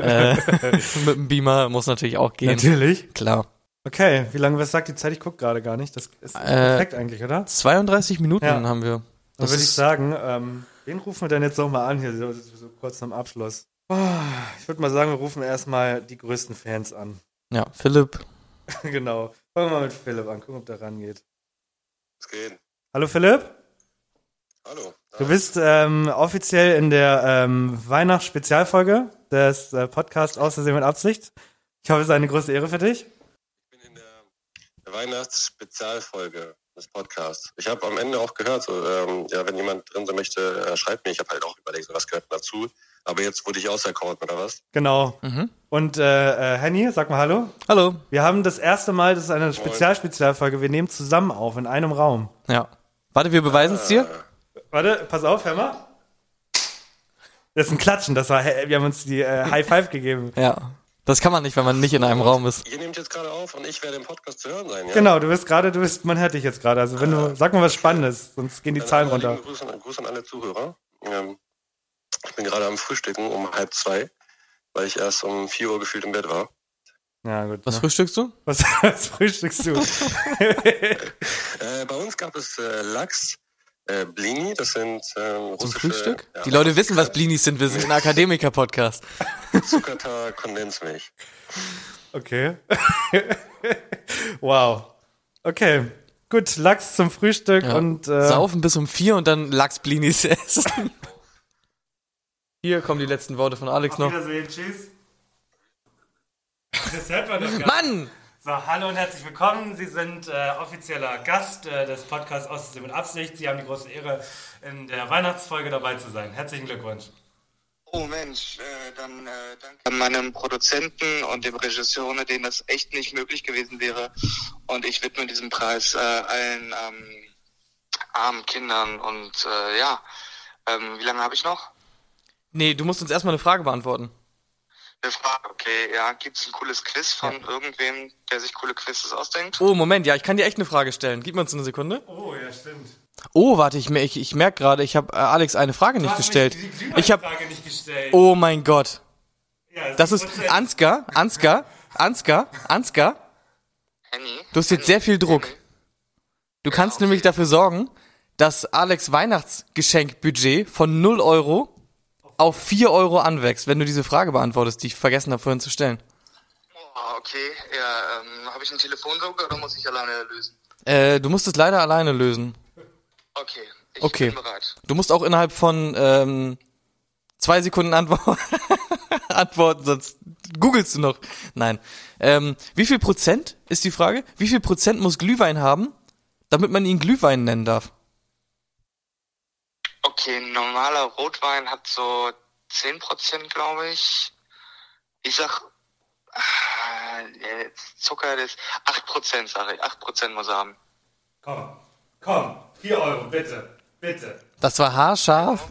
[SPEAKER 2] Mit dem Beamer muss natürlich auch gehen.
[SPEAKER 1] Natürlich.
[SPEAKER 2] Klar.
[SPEAKER 1] Okay, wie lange, was sagt die Zeit? Ich gucke gerade gar nicht. Das ist perfekt eigentlich, oder?
[SPEAKER 2] 32 Minuten haben wir.
[SPEAKER 1] Dann würde ich sagen, wen rufen wir denn jetzt nochmal an hier, so kurz am Abschluss? Ich würde mal sagen, wir rufen erstmal die größten Fans an.
[SPEAKER 2] Ja, Philipp.
[SPEAKER 1] Genau. Fangen wir mal mit Philipp an, gucken, ob der rangeht.
[SPEAKER 4] Was geht?
[SPEAKER 1] Hallo Philipp.
[SPEAKER 4] Hallo.
[SPEAKER 1] Du bist offiziell in der Weihnachts-Spezialfolge des Podcasts Aus Versehen mit Absicht. Ich hoffe, es ist eine große Ehre für dich.
[SPEAKER 4] Ich bin in der Weihnachts-Spezialfolge des Podcasts. Ich habe am Ende auch gehört, so, wenn jemand drin sein möchte, schreibt mir. Ich habe halt auch überlegt, so, was gehört dazu. Aber jetzt wurde ich auserkoren, oder was?
[SPEAKER 1] Genau. Und Henny, sag mal Hallo.
[SPEAKER 2] Hallo.
[SPEAKER 1] Wir haben das erste Mal, das ist eine Spezialfolge, wir nehmen zusammen auf, in einem Raum.
[SPEAKER 2] Ja. Warte, wir beweisen es dir.
[SPEAKER 1] Warte, pass auf, hör mal. Das ist ein Klatschen, wir haben uns die High Five gegeben.
[SPEAKER 2] Ja. Das kann man nicht, wenn man nicht in einem Raum ist.
[SPEAKER 4] Ihr nehmt jetzt gerade auf und ich werde im Podcast zu hören sein, ja?
[SPEAKER 1] Genau, man hört dich jetzt gerade. Also sag mal was Spannendes, sonst gehen die Zahlen runter.
[SPEAKER 4] Gruß an alle Zuhörer. Ich bin gerade am Frühstücken um 1:30, weil ich erst um 4 Uhr gefühlt im Bett war.
[SPEAKER 1] Ja, gut.
[SPEAKER 2] Was frühstückst du?
[SPEAKER 1] Was frühstückst du?
[SPEAKER 4] Bei uns gab es Lachs, Blini, das sind russische...
[SPEAKER 2] Zum Frühstück?
[SPEAKER 4] Ja,
[SPEAKER 2] die Leute wissen, was Blinis sind. Wir sind ein Akademiker-Podcast.
[SPEAKER 4] Zuckerter Kondensmilch.
[SPEAKER 1] Okay. Wow. Okay. Gut, Lachs zum Frühstück und...
[SPEAKER 2] Saufen bis um 4 und dann Lachs-Blinis essen. Hier kommen die letzten Worte von Alex noch.
[SPEAKER 1] Auf Wiedersehen, tschüss. Das hört man doch gar nicht.
[SPEAKER 2] Mann!
[SPEAKER 1] So, hallo und herzlich willkommen. Sie sind offizieller Gast des Podcasts Aus Versehen mit Absicht. Sie haben die große Ehre, in der Weihnachtsfolge dabei zu sein. Herzlichen Glückwunsch.
[SPEAKER 5] Oh Mensch, dann danke an meinem Produzenten und dem Regisseur, ohne den das echt nicht möglich gewesen wäre. Und ich widme diesen Preis allen armen Kindern. Und wie lange habe ich noch?
[SPEAKER 2] Nee, du musst uns erstmal eine Frage beantworten.
[SPEAKER 5] Eine Frage, okay. Ja, gibt's ein cooles Quiz von irgendwem, der sich coole Quizzes ausdenkt?
[SPEAKER 2] Oh, Moment, ja, ich kann dir echt eine Frage stellen. Gib mir uns eine Sekunde.
[SPEAKER 1] Oh, ja, stimmt.
[SPEAKER 2] Oh, warte, ich merke gerade, ich habe Alex eine Frage nicht gestellt. Ich habe
[SPEAKER 1] Frage nicht gestellt.
[SPEAKER 2] Oh mein Gott.
[SPEAKER 1] Ja,
[SPEAKER 2] Das ist Ansgar.
[SPEAKER 5] Henny?
[SPEAKER 2] Du hast jetzt sehr viel Druck.
[SPEAKER 5] Henny?
[SPEAKER 2] Du kannst nämlich dafür sorgen, dass Alex Weihnachtsgeschenkbudget von 0 Euro auf 4 Euro anwächst, wenn du diese Frage beantwortest, die ich vergessen habe vorhin zu stellen.
[SPEAKER 5] Oh, okay. Ja, habe ich einen Telefonjoker oder muss ich alleine lösen?
[SPEAKER 2] Du musst es leider alleine lösen.
[SPEAKER 5] Okay, ich
[SPEAKER 2] Okay.
[SPEAKER 5] bin bereit.
[SPEAKER 2] Du musst auch innerhalb von 2 Sekunden antworten, sonst googelst du noch. Nein. Wie viel Prozent ist die Frage? Wie viel Prozent muss Glühwein haben, damit man ihn Glühwein nennen darf?
[SPEAKER 5] Okay, ein normaler Rotwein hat so 10%, glaube ich. Ich sag, Zucker, das 8%, sage ich. 8% muss er haben.
[SPEAKER 1] Komm, 4 Euro, bitte.
[SPEAKER 2] Das war haarscharf.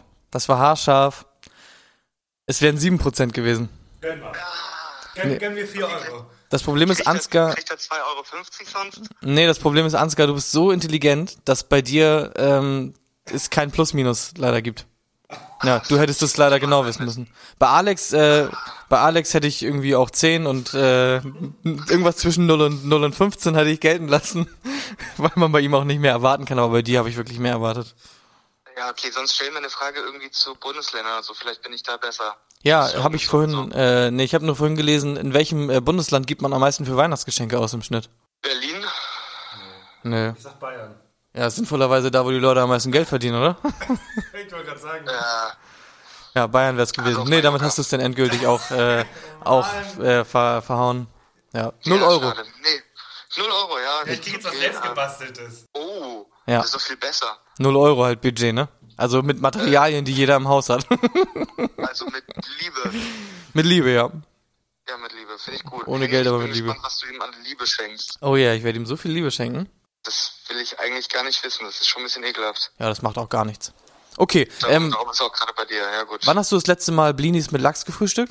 [SPEAKER 2] Es wären 7% gewesen.
[SPEAKER 1] Gönn mal. Gönn mir 4 Euro.
[SPEAKER 2] Das Problem ist, Ansgar...
[SPEAKER 5] Kriegt er 2,50 Euro sonst?
[SPEAKER 2] Nee, das Problem ist, Ansgar, du bist so intelligent, dass bei dir es kein Plus-Minus leider gibt. Ja, du hättest es leider genau wissen müssen. Bei Alex hätte ich irgendwie auch 10 und irgendwas zwischen 0 und 15 hatte ich gelten lassen, weil man bei ihm auch nicht mehr erwarten kann, aber bei dir habe ich wirklich mehr erwartet.
[SPEAKER 5] Ja, okay, sonst stellen wir eine Frage irgendwie zu Bundesländern oder so, vielleicht bin ich da besser.
[SPEAKER 2] Ja, habe ich vorhin, ich habe nur vorhin gelesen, in welchem Bundesland gibt man am meisten für Weihnachtsgeschenke aus im Schnitt?
[SPEAKER 5] Berlin?
[SPEAKER 2] Nee.
[SPEAKER 1] Ich sag Bayern.
[SPEAKER 2] Ja, sinnvollerweise da, wo die Leute am meisten Geld verdienen, oder?
[SPEAKER 1] Ich wollte gerade sagen.
[SPEAKER 2] Ja, Bayern wär's gewesen. Nee, damit hast du es dann endgültig auch verhauen. Ja, 0 Euro.
[SPEAKER 5] Schade. Nee, 0 Euro, ja.
[SPEAKER 1] Ich krieg jetzt was selbstgebasteltes.
[SPEAKER 5] Oh,
[SPEAKER 2] Ja.
[SPEAKER 5] das ist doch viel besser.
[SPEAKER 2] 0 Euro halt Budget, ne? Also mit Materialien, die jeder im Haus hat.
[SPEAKER 5] Also mit Liebe.
[SPEAKER 2] Mit Liebe, ja.
[SPEAKER 5] Ja, mit Liebe, finde ich gut.
[SPEAKER 2] Ohne Geld, aber mit
[SPEAKER 5] Ich
[SPEAKER 2] Liebe.
[SPEAKER 5] bin gespannt, was du ihm an Liebe schenkst.
[SPEAKER 2] Oh ja, ich werde ihm so viel Liebe schenken.
[SPEAKER 5] Das will ich eigentlich gar nicht wissen, das ist schon ein bisschen ekelhaft.
[SPEAKER 2] Ja, das macht auch gar nichts. Okay,
[SPEAKER 5] Darum ist auch gerade bei dir, ja gut.
[SPEAKER 2] wann hast du das letzte Mal Blinis mit Lachs gefrühstückt?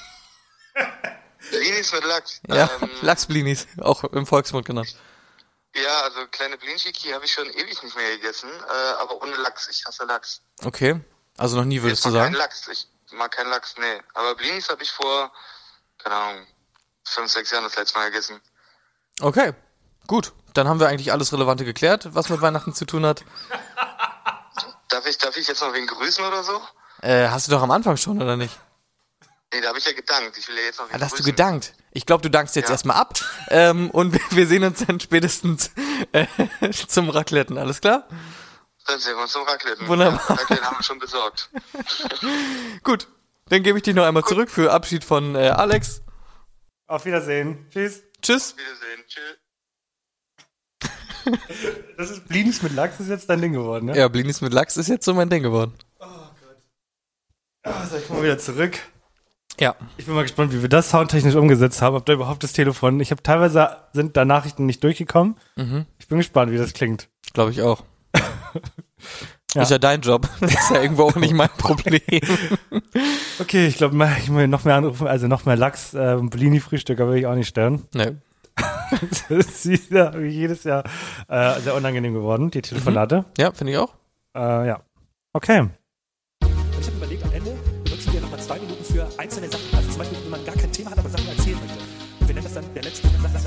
[SPEAKER 5] Blinis mit Lachs.
[SPEAKER 2] Ja, Lachsblinis, auch im Volksmund genannt.
[SPEAKER 5] Ja, also kleine Blinchiki habe ich schon ewig nicht mehr gegessen, aber ohne Lachs. Ich hasse Lachs.
[SPEAKER 2] Okay, also noch nie würdest du
[SPEAKER 5] Ich mag
[SPEAKER 2] sagen?
[SPEAKER 5] keinen Lachs. Ich mag keinen Lachs, nee. Aber Blinis habe ich vor, keine Ahnung, 5, 6 Jahren das letzte Mal gegessen.
[SPEAKER 2] Okay, gut. Dann haben wir eigentlich alles Relevante geklärt, was mit Weihnachten zu tun hat.
[SPEAKER 5] Darf ich jetzt noch wen grüßen oder so?
[SPEAKER 2] Hast du doch am Anfang schon, oder nicht?
[SPEAKER 5] Nee, da habe ich ja gedankt. Ich will ja jetzt noch wen
[SPEAKER 2] Hast du
[SPEAKER 5] grüßen.
[SPEAKER 2] gedankt? Ich glaube, du dankst jetzt
[SPEAKER 5] Ja.
[SPEAKER 2] erstmal ab. Und wir sehen uns dann spätestens zum Racletten, alles klar?
[SPEAKER 5] Dann sehen wir uns zum Raclette.
[SPEAKER 2] Wunderbar.
[SPEAKER 5] Ja, Raclette haben wir schon besorgt.
[SPEAKER 2] Gut, dann gebe ich dich noch einmal zurück für Abschied von Alex.
[SPEAKER 1] Auf Wiedersehen. Tschüss.
[SPEAKER 2] Tschüss.
[SPEAKER 5] Wiedersehen. Tschüss.
[SPEAKER 1] Das ist Blinis mit Lachs, ist jetzt dein Ding geworden, ne?
[SPEAKER 2] Ja, Blinis mit Lachs ist jetzt so mein Ding geworden.
[SPEAKER 1] So, ich komme wieder zurück.
[SPEAKER 2] Ja.
[SPEAKER 1] Ich bin mal gespannt, wie wir das soundtechnisch umgesetzt haben, ob da überhaupt das Telefon. Ich habe teilweise sind da Nachrichten nicht durchgekommen. Ich bin gespannt, wie das klingt.
[SPEAKER 2] Glaube ich auch.
[SPEAKER 1] Ja.
[SPEAKER 2] Ist ja dein Job. Das ist ja irgendwo auch nicht mein Problem.
[SPEAKER 1] Okay, ich glaube, ich will noch mehr anrufen, also noch mehr Lachs, Blini-Frühstück, aber will ich auch nicht stören.
[SPEAKER 2] Nee.
[SPEAKER 1] Das ist ja wie jedes Jahr sehr unangenehm geworden, die Telefonate.
[SPEAKER 2] Ja, finde ich auch.
[SPEAKER 1] Ja. Okay.
[SPEAKER 6] Ich habe überlegt, am Ende benutzen wir nochmal 2 Minuten für einzelne Sachen. Also zum Beispiel, wenn man gar kein Thema hat, aber Sachen erzählen möchte. Und wir nennen das dann der letzte.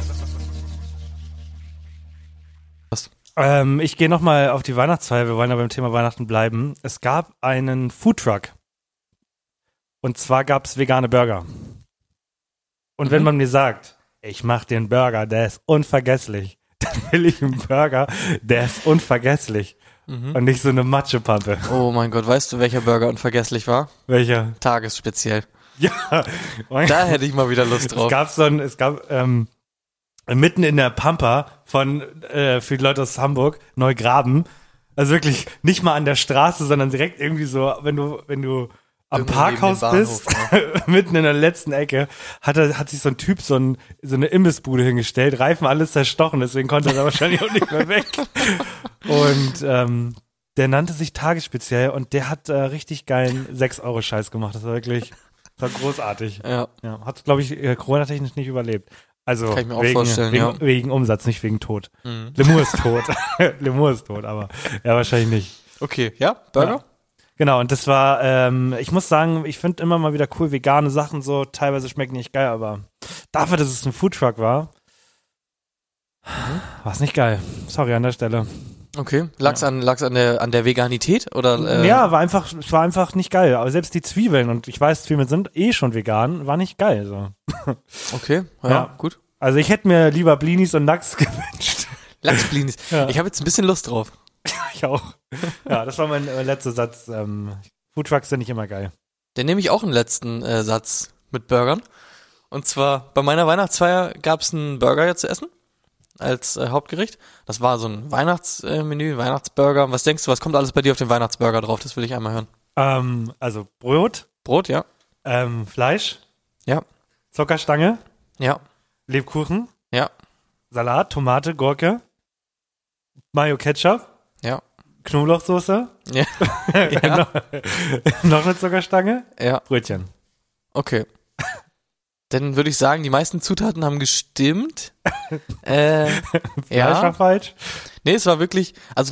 [SPEAKER 1] Ich gehe nochmal auf die Weihnachtsfeier. Wir wollen ja beim Thema Weihnachten bleiben. Es gab einen Foodtruck. Und zwar gab es vegane Burger. Und wenn man mir sagt, ich mache den Burger, der ist unvergesslich, dann will ich einen Burger, der ist unvergesslich. Und nicht so eine Matschepampe.
[SPEAKER 2] Oh mein Gott, weißt du, welcher Burger unvergesslich war?
[SPEAKER 1] Welcher?
[SPEAKER 2] Tagesspeziell.
[SPEAKER 1] Ja.
[SPEAKER 2] Da hätte ich mal wieder Lust drauf.
[SPEAKER 1] Es gab mitten in der Pampa für die Leute aus Hamburg, Neugraben, also wirklich nicht mal an der Straße, sondern direkt irgendwie so, wenn du am
[SPEAKER 2] Irgendwo
[SPEAKER 1] Parkhaus
[SPEAKER 2] neben dem
[SPEAKER 1] bist,
[SPEAKER 2] Bahnhof,
[SPEAKER 1] mitten in der letzten Ecke, hat sich so ein Typ so eine Imbissbude hingestellt, Reifen alles zerstochen, deswegen konnte er da wahrscheinlich auch nicht mehr weg. Und der nannte sich Tagesspeziell und der hat richtig geilen 6-Euro-Scheiß gemacht. Das war großartig.
[SPEAKER 2] Ja.
[SPEAKER 1] Ja, hat, glaube ich, Corona-technisch nicht überlebt. Also
[SPEAKER 2] Kann ich mir auch vorstellen, ja.
[SPEAKER 1] wegen Umsatz, nicht wegen Tod. Lemur ist tot. Lemur ist tot, aber ja, wahrscheinlich nicht.
[SPEAKER 2] Okay, ja, Burger?
[SPEAKER 1] Ja. Genau, und das war, ich muss sagen, ich finde immer mal wieder cool, vegane Sachen so, teilweise schmecken nicht geil, aber dafür, dass es ein Foodtruck war es nicht geil. Sorry an der Stelle.
[SPEAKER 2] Okay, lag's an der Veganität oder?
[SPEAKER 1] Ja, es war einfach nicht geil. Aber selbst die Zwiebeln, und ich weiß, Zwiebeln sind schon vegan, war nicht geil. So.
[SPEAKER 2] Okay, ja,
[SPEAKER 1] Ja.
[SPEAKER 2] gut.
[SPEAKER 1] Also ich hätte mir lieber Blinis und Lachs gewünscht.
[SPEAKER 2] Lachsblinis.
[SPEAKER 1] Ja.
[SPEAKER 2] Ich habe jetzt ein bisschen Lust drauf.
[SPEAKER 1] Ich auch. Ja, das war mein letzter Satz. Foodtrucks sind nicht immer geil.
[SPEAKER 2] Dann nehme ich auch einen letzten Satz mit Burgern. Und zwar bei meiner Weihnachtsfeier gab's einen Burger ja zu essen als Hauptgericht. Das war so ein Weihnachtsmenü, Weihnachtsburger. Was denkst du, was kommt alles bei dir auf den Weihnachtsburger drauf? Das will ich einmal hören.
[SPEAKER 1] Also Brot,
[SPEAKER 2] Brot, ja.
[SPEAKER 1] Fleisch,
[SPEAKER 2] Ja.
[SPEAKER 1] Zuckerstange,
[SPEAKER 2] Ja.
[SPEAKER 1] Lebkuchen,
[SPEAKER 2] Ja.
[SPEAKER 1] Salat, Tomate, Gurke, Mayo Ketchup,
[SPEAKER 2] Ja.
[SPEAKER 1] Knoblauchsoße,
[SPEAKER 2] Ja. Ja.
[SPEAKER 1] noch eine Zuckerstange,
[SPEAKER 2] Ja.
[SPEAKER 1] Brötchen.
[SPEAKER 2] Okay. Dann würde ich sagen, die meisten Zutaten haben gestimmt.
[SPEAKER 1] Fleisch war falsch.
[SPEAKER 2] Nee, es war wirklich, also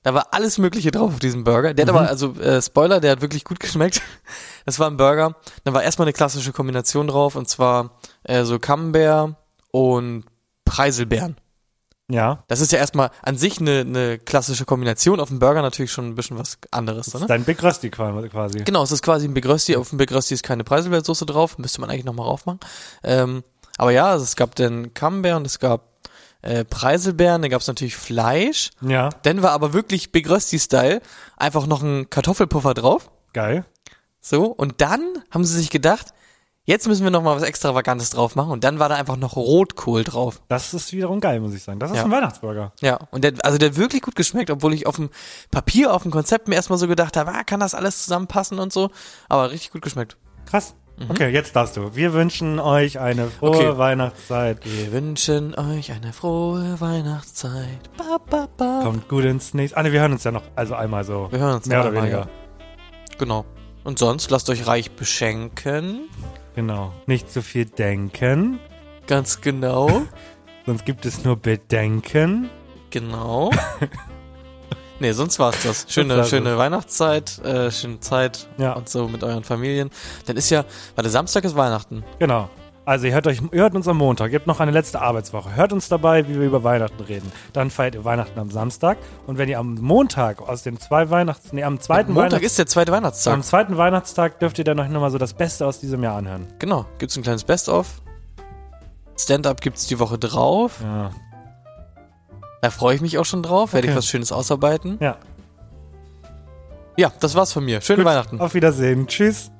[SPEAKER 2] Da war alles Mögliche drauf auf diesem Burger. Der hat aber, also Spoiler, der hat wirklich gut geschmeckt. Das war ein Burger. Dann war erstmal eine klassische Kombination drauf, und zwar so Camembert und Preiselbeeren.
[SPEAKER 1] Ja.
[SPEAKER 2] Das ist ja erstmal an sich eine klassische Kombination. Auf dem Burger natürlich schon ein bisschen was anderes.
[SPEAKER 1] Das
[SPEAKER 2] Ne?
[SPEAKER 1] ist dein Big Rösti quasi.
[SPEAKER 2] Genau, es ist quasi ein Big Rösti. Auf dem Big Rösti ist keine Preiselbeersoße drauf. Müsste man eigentlich nochmal raufmachen. Aber ja, also es gab den Camembert und es gab Preiselbeeren. Dann gab es natürlich Fleisch.
[SPEAKER 1] Ja.
[SPEAKER 2] Dann war aber wirklich Big Rösti-Style einfach noch ein Kartoffelpuffer drauf.
[SPEAKER 1] Geil.
[SPEAKER 2] So, und dann haben sie sich gedacht, jetzt müssen wir noch mal was Extravagantes drauf machen. Und dann war da einfach noch Rotkohl drauf.
[SPEAKER 1] Das ist wiederum geil, muss ich sagen. Das ist
[SPEAKER 2] Ja.
[SPEAKER 1] ein Weihnachtsburger.
[SPEAKER 2] Ja, und der hat wirklich gut geschmeckt, obwohl ich auf dem Papier, auf dem Konzept mir erstmal so gedacht habe, kann das alles zusammenpassen und so. Aber richtig gut geschmeckt.
[SPEAKER 1] Krass. Okay, jetzt darfst du. Wir wünschen euch eine frohe Weihnachtszeit.
[SPEAKER 2] Wir wünschen euch eine frohe Weihnachtszeit. Ba, ba, ba.
[SPEAKER 1] Kommt gut ins nächste. Wir hören uns ja noch, also einmal so.
[SPEAKER 2] Wir hören uns
[SPEAKER 1] mehr
[SPEAKER 2] noch
[SPEAKER 1] oder
[SPEAKER 2] einmal,
[SPEAKER 1] weniger.
[SPEAKER 2] ja. Genau. Und sonst lasst euch reich beschenken.
[SPEAKER 1] Genau. Nicht zu viel denken,
[SPEAKER 2] Ganz genau.
[SPEAKER 1] sonst gibt es nur Bedenken.
[SPEAKER 2] Genau. Nee, sonst war's das. Schöne Weihnachtszeit, schöne Zeit
[SPEAKER 1] Ja.
[SPEAKER 2] und so mit euren Familien. Dann ist ja, warte, Samstag ist Weihnachten.
[SPEAKER 1] Genau. Also ihr hört uns am Montag, ihr habt noch eine letzte Arbeitswoche. Hört uns dabei, wie wir über Weihnachten reden. Dann feiert ihr Weihnachten am Samstag. Und wenn ihr am Montag aus den am zweiten
[SPEAKER 2] Montag ist der zweite Weihnachtstag.
[SPEAKER 1] Am zweiten Weihnachtstag dürft ihr dann euch nochmal so das Beste aus diesem Jahr anhören.
[SPEAKER 2] Genau, gibt's ein kleines Best-of. Stand-up gibt's die Woche drauf.
[SPEAKER 1] Ja.
[SPEAKER 2] Da freue ich mich auch schon drauf. Werde ich
[SPEAKER 1] Okay.
[SPEAKER 2] was Schönes ausarbeiten.
[SPEAKER 1] Ja.
[SPEAKER 2] Ja, das war's von mir. Schöne
[SPEAKER 1] Gut,
[SPEAKER 2] Weihnachten.
[SPEAKER 1] Auf Wiedersehen. Tschüss.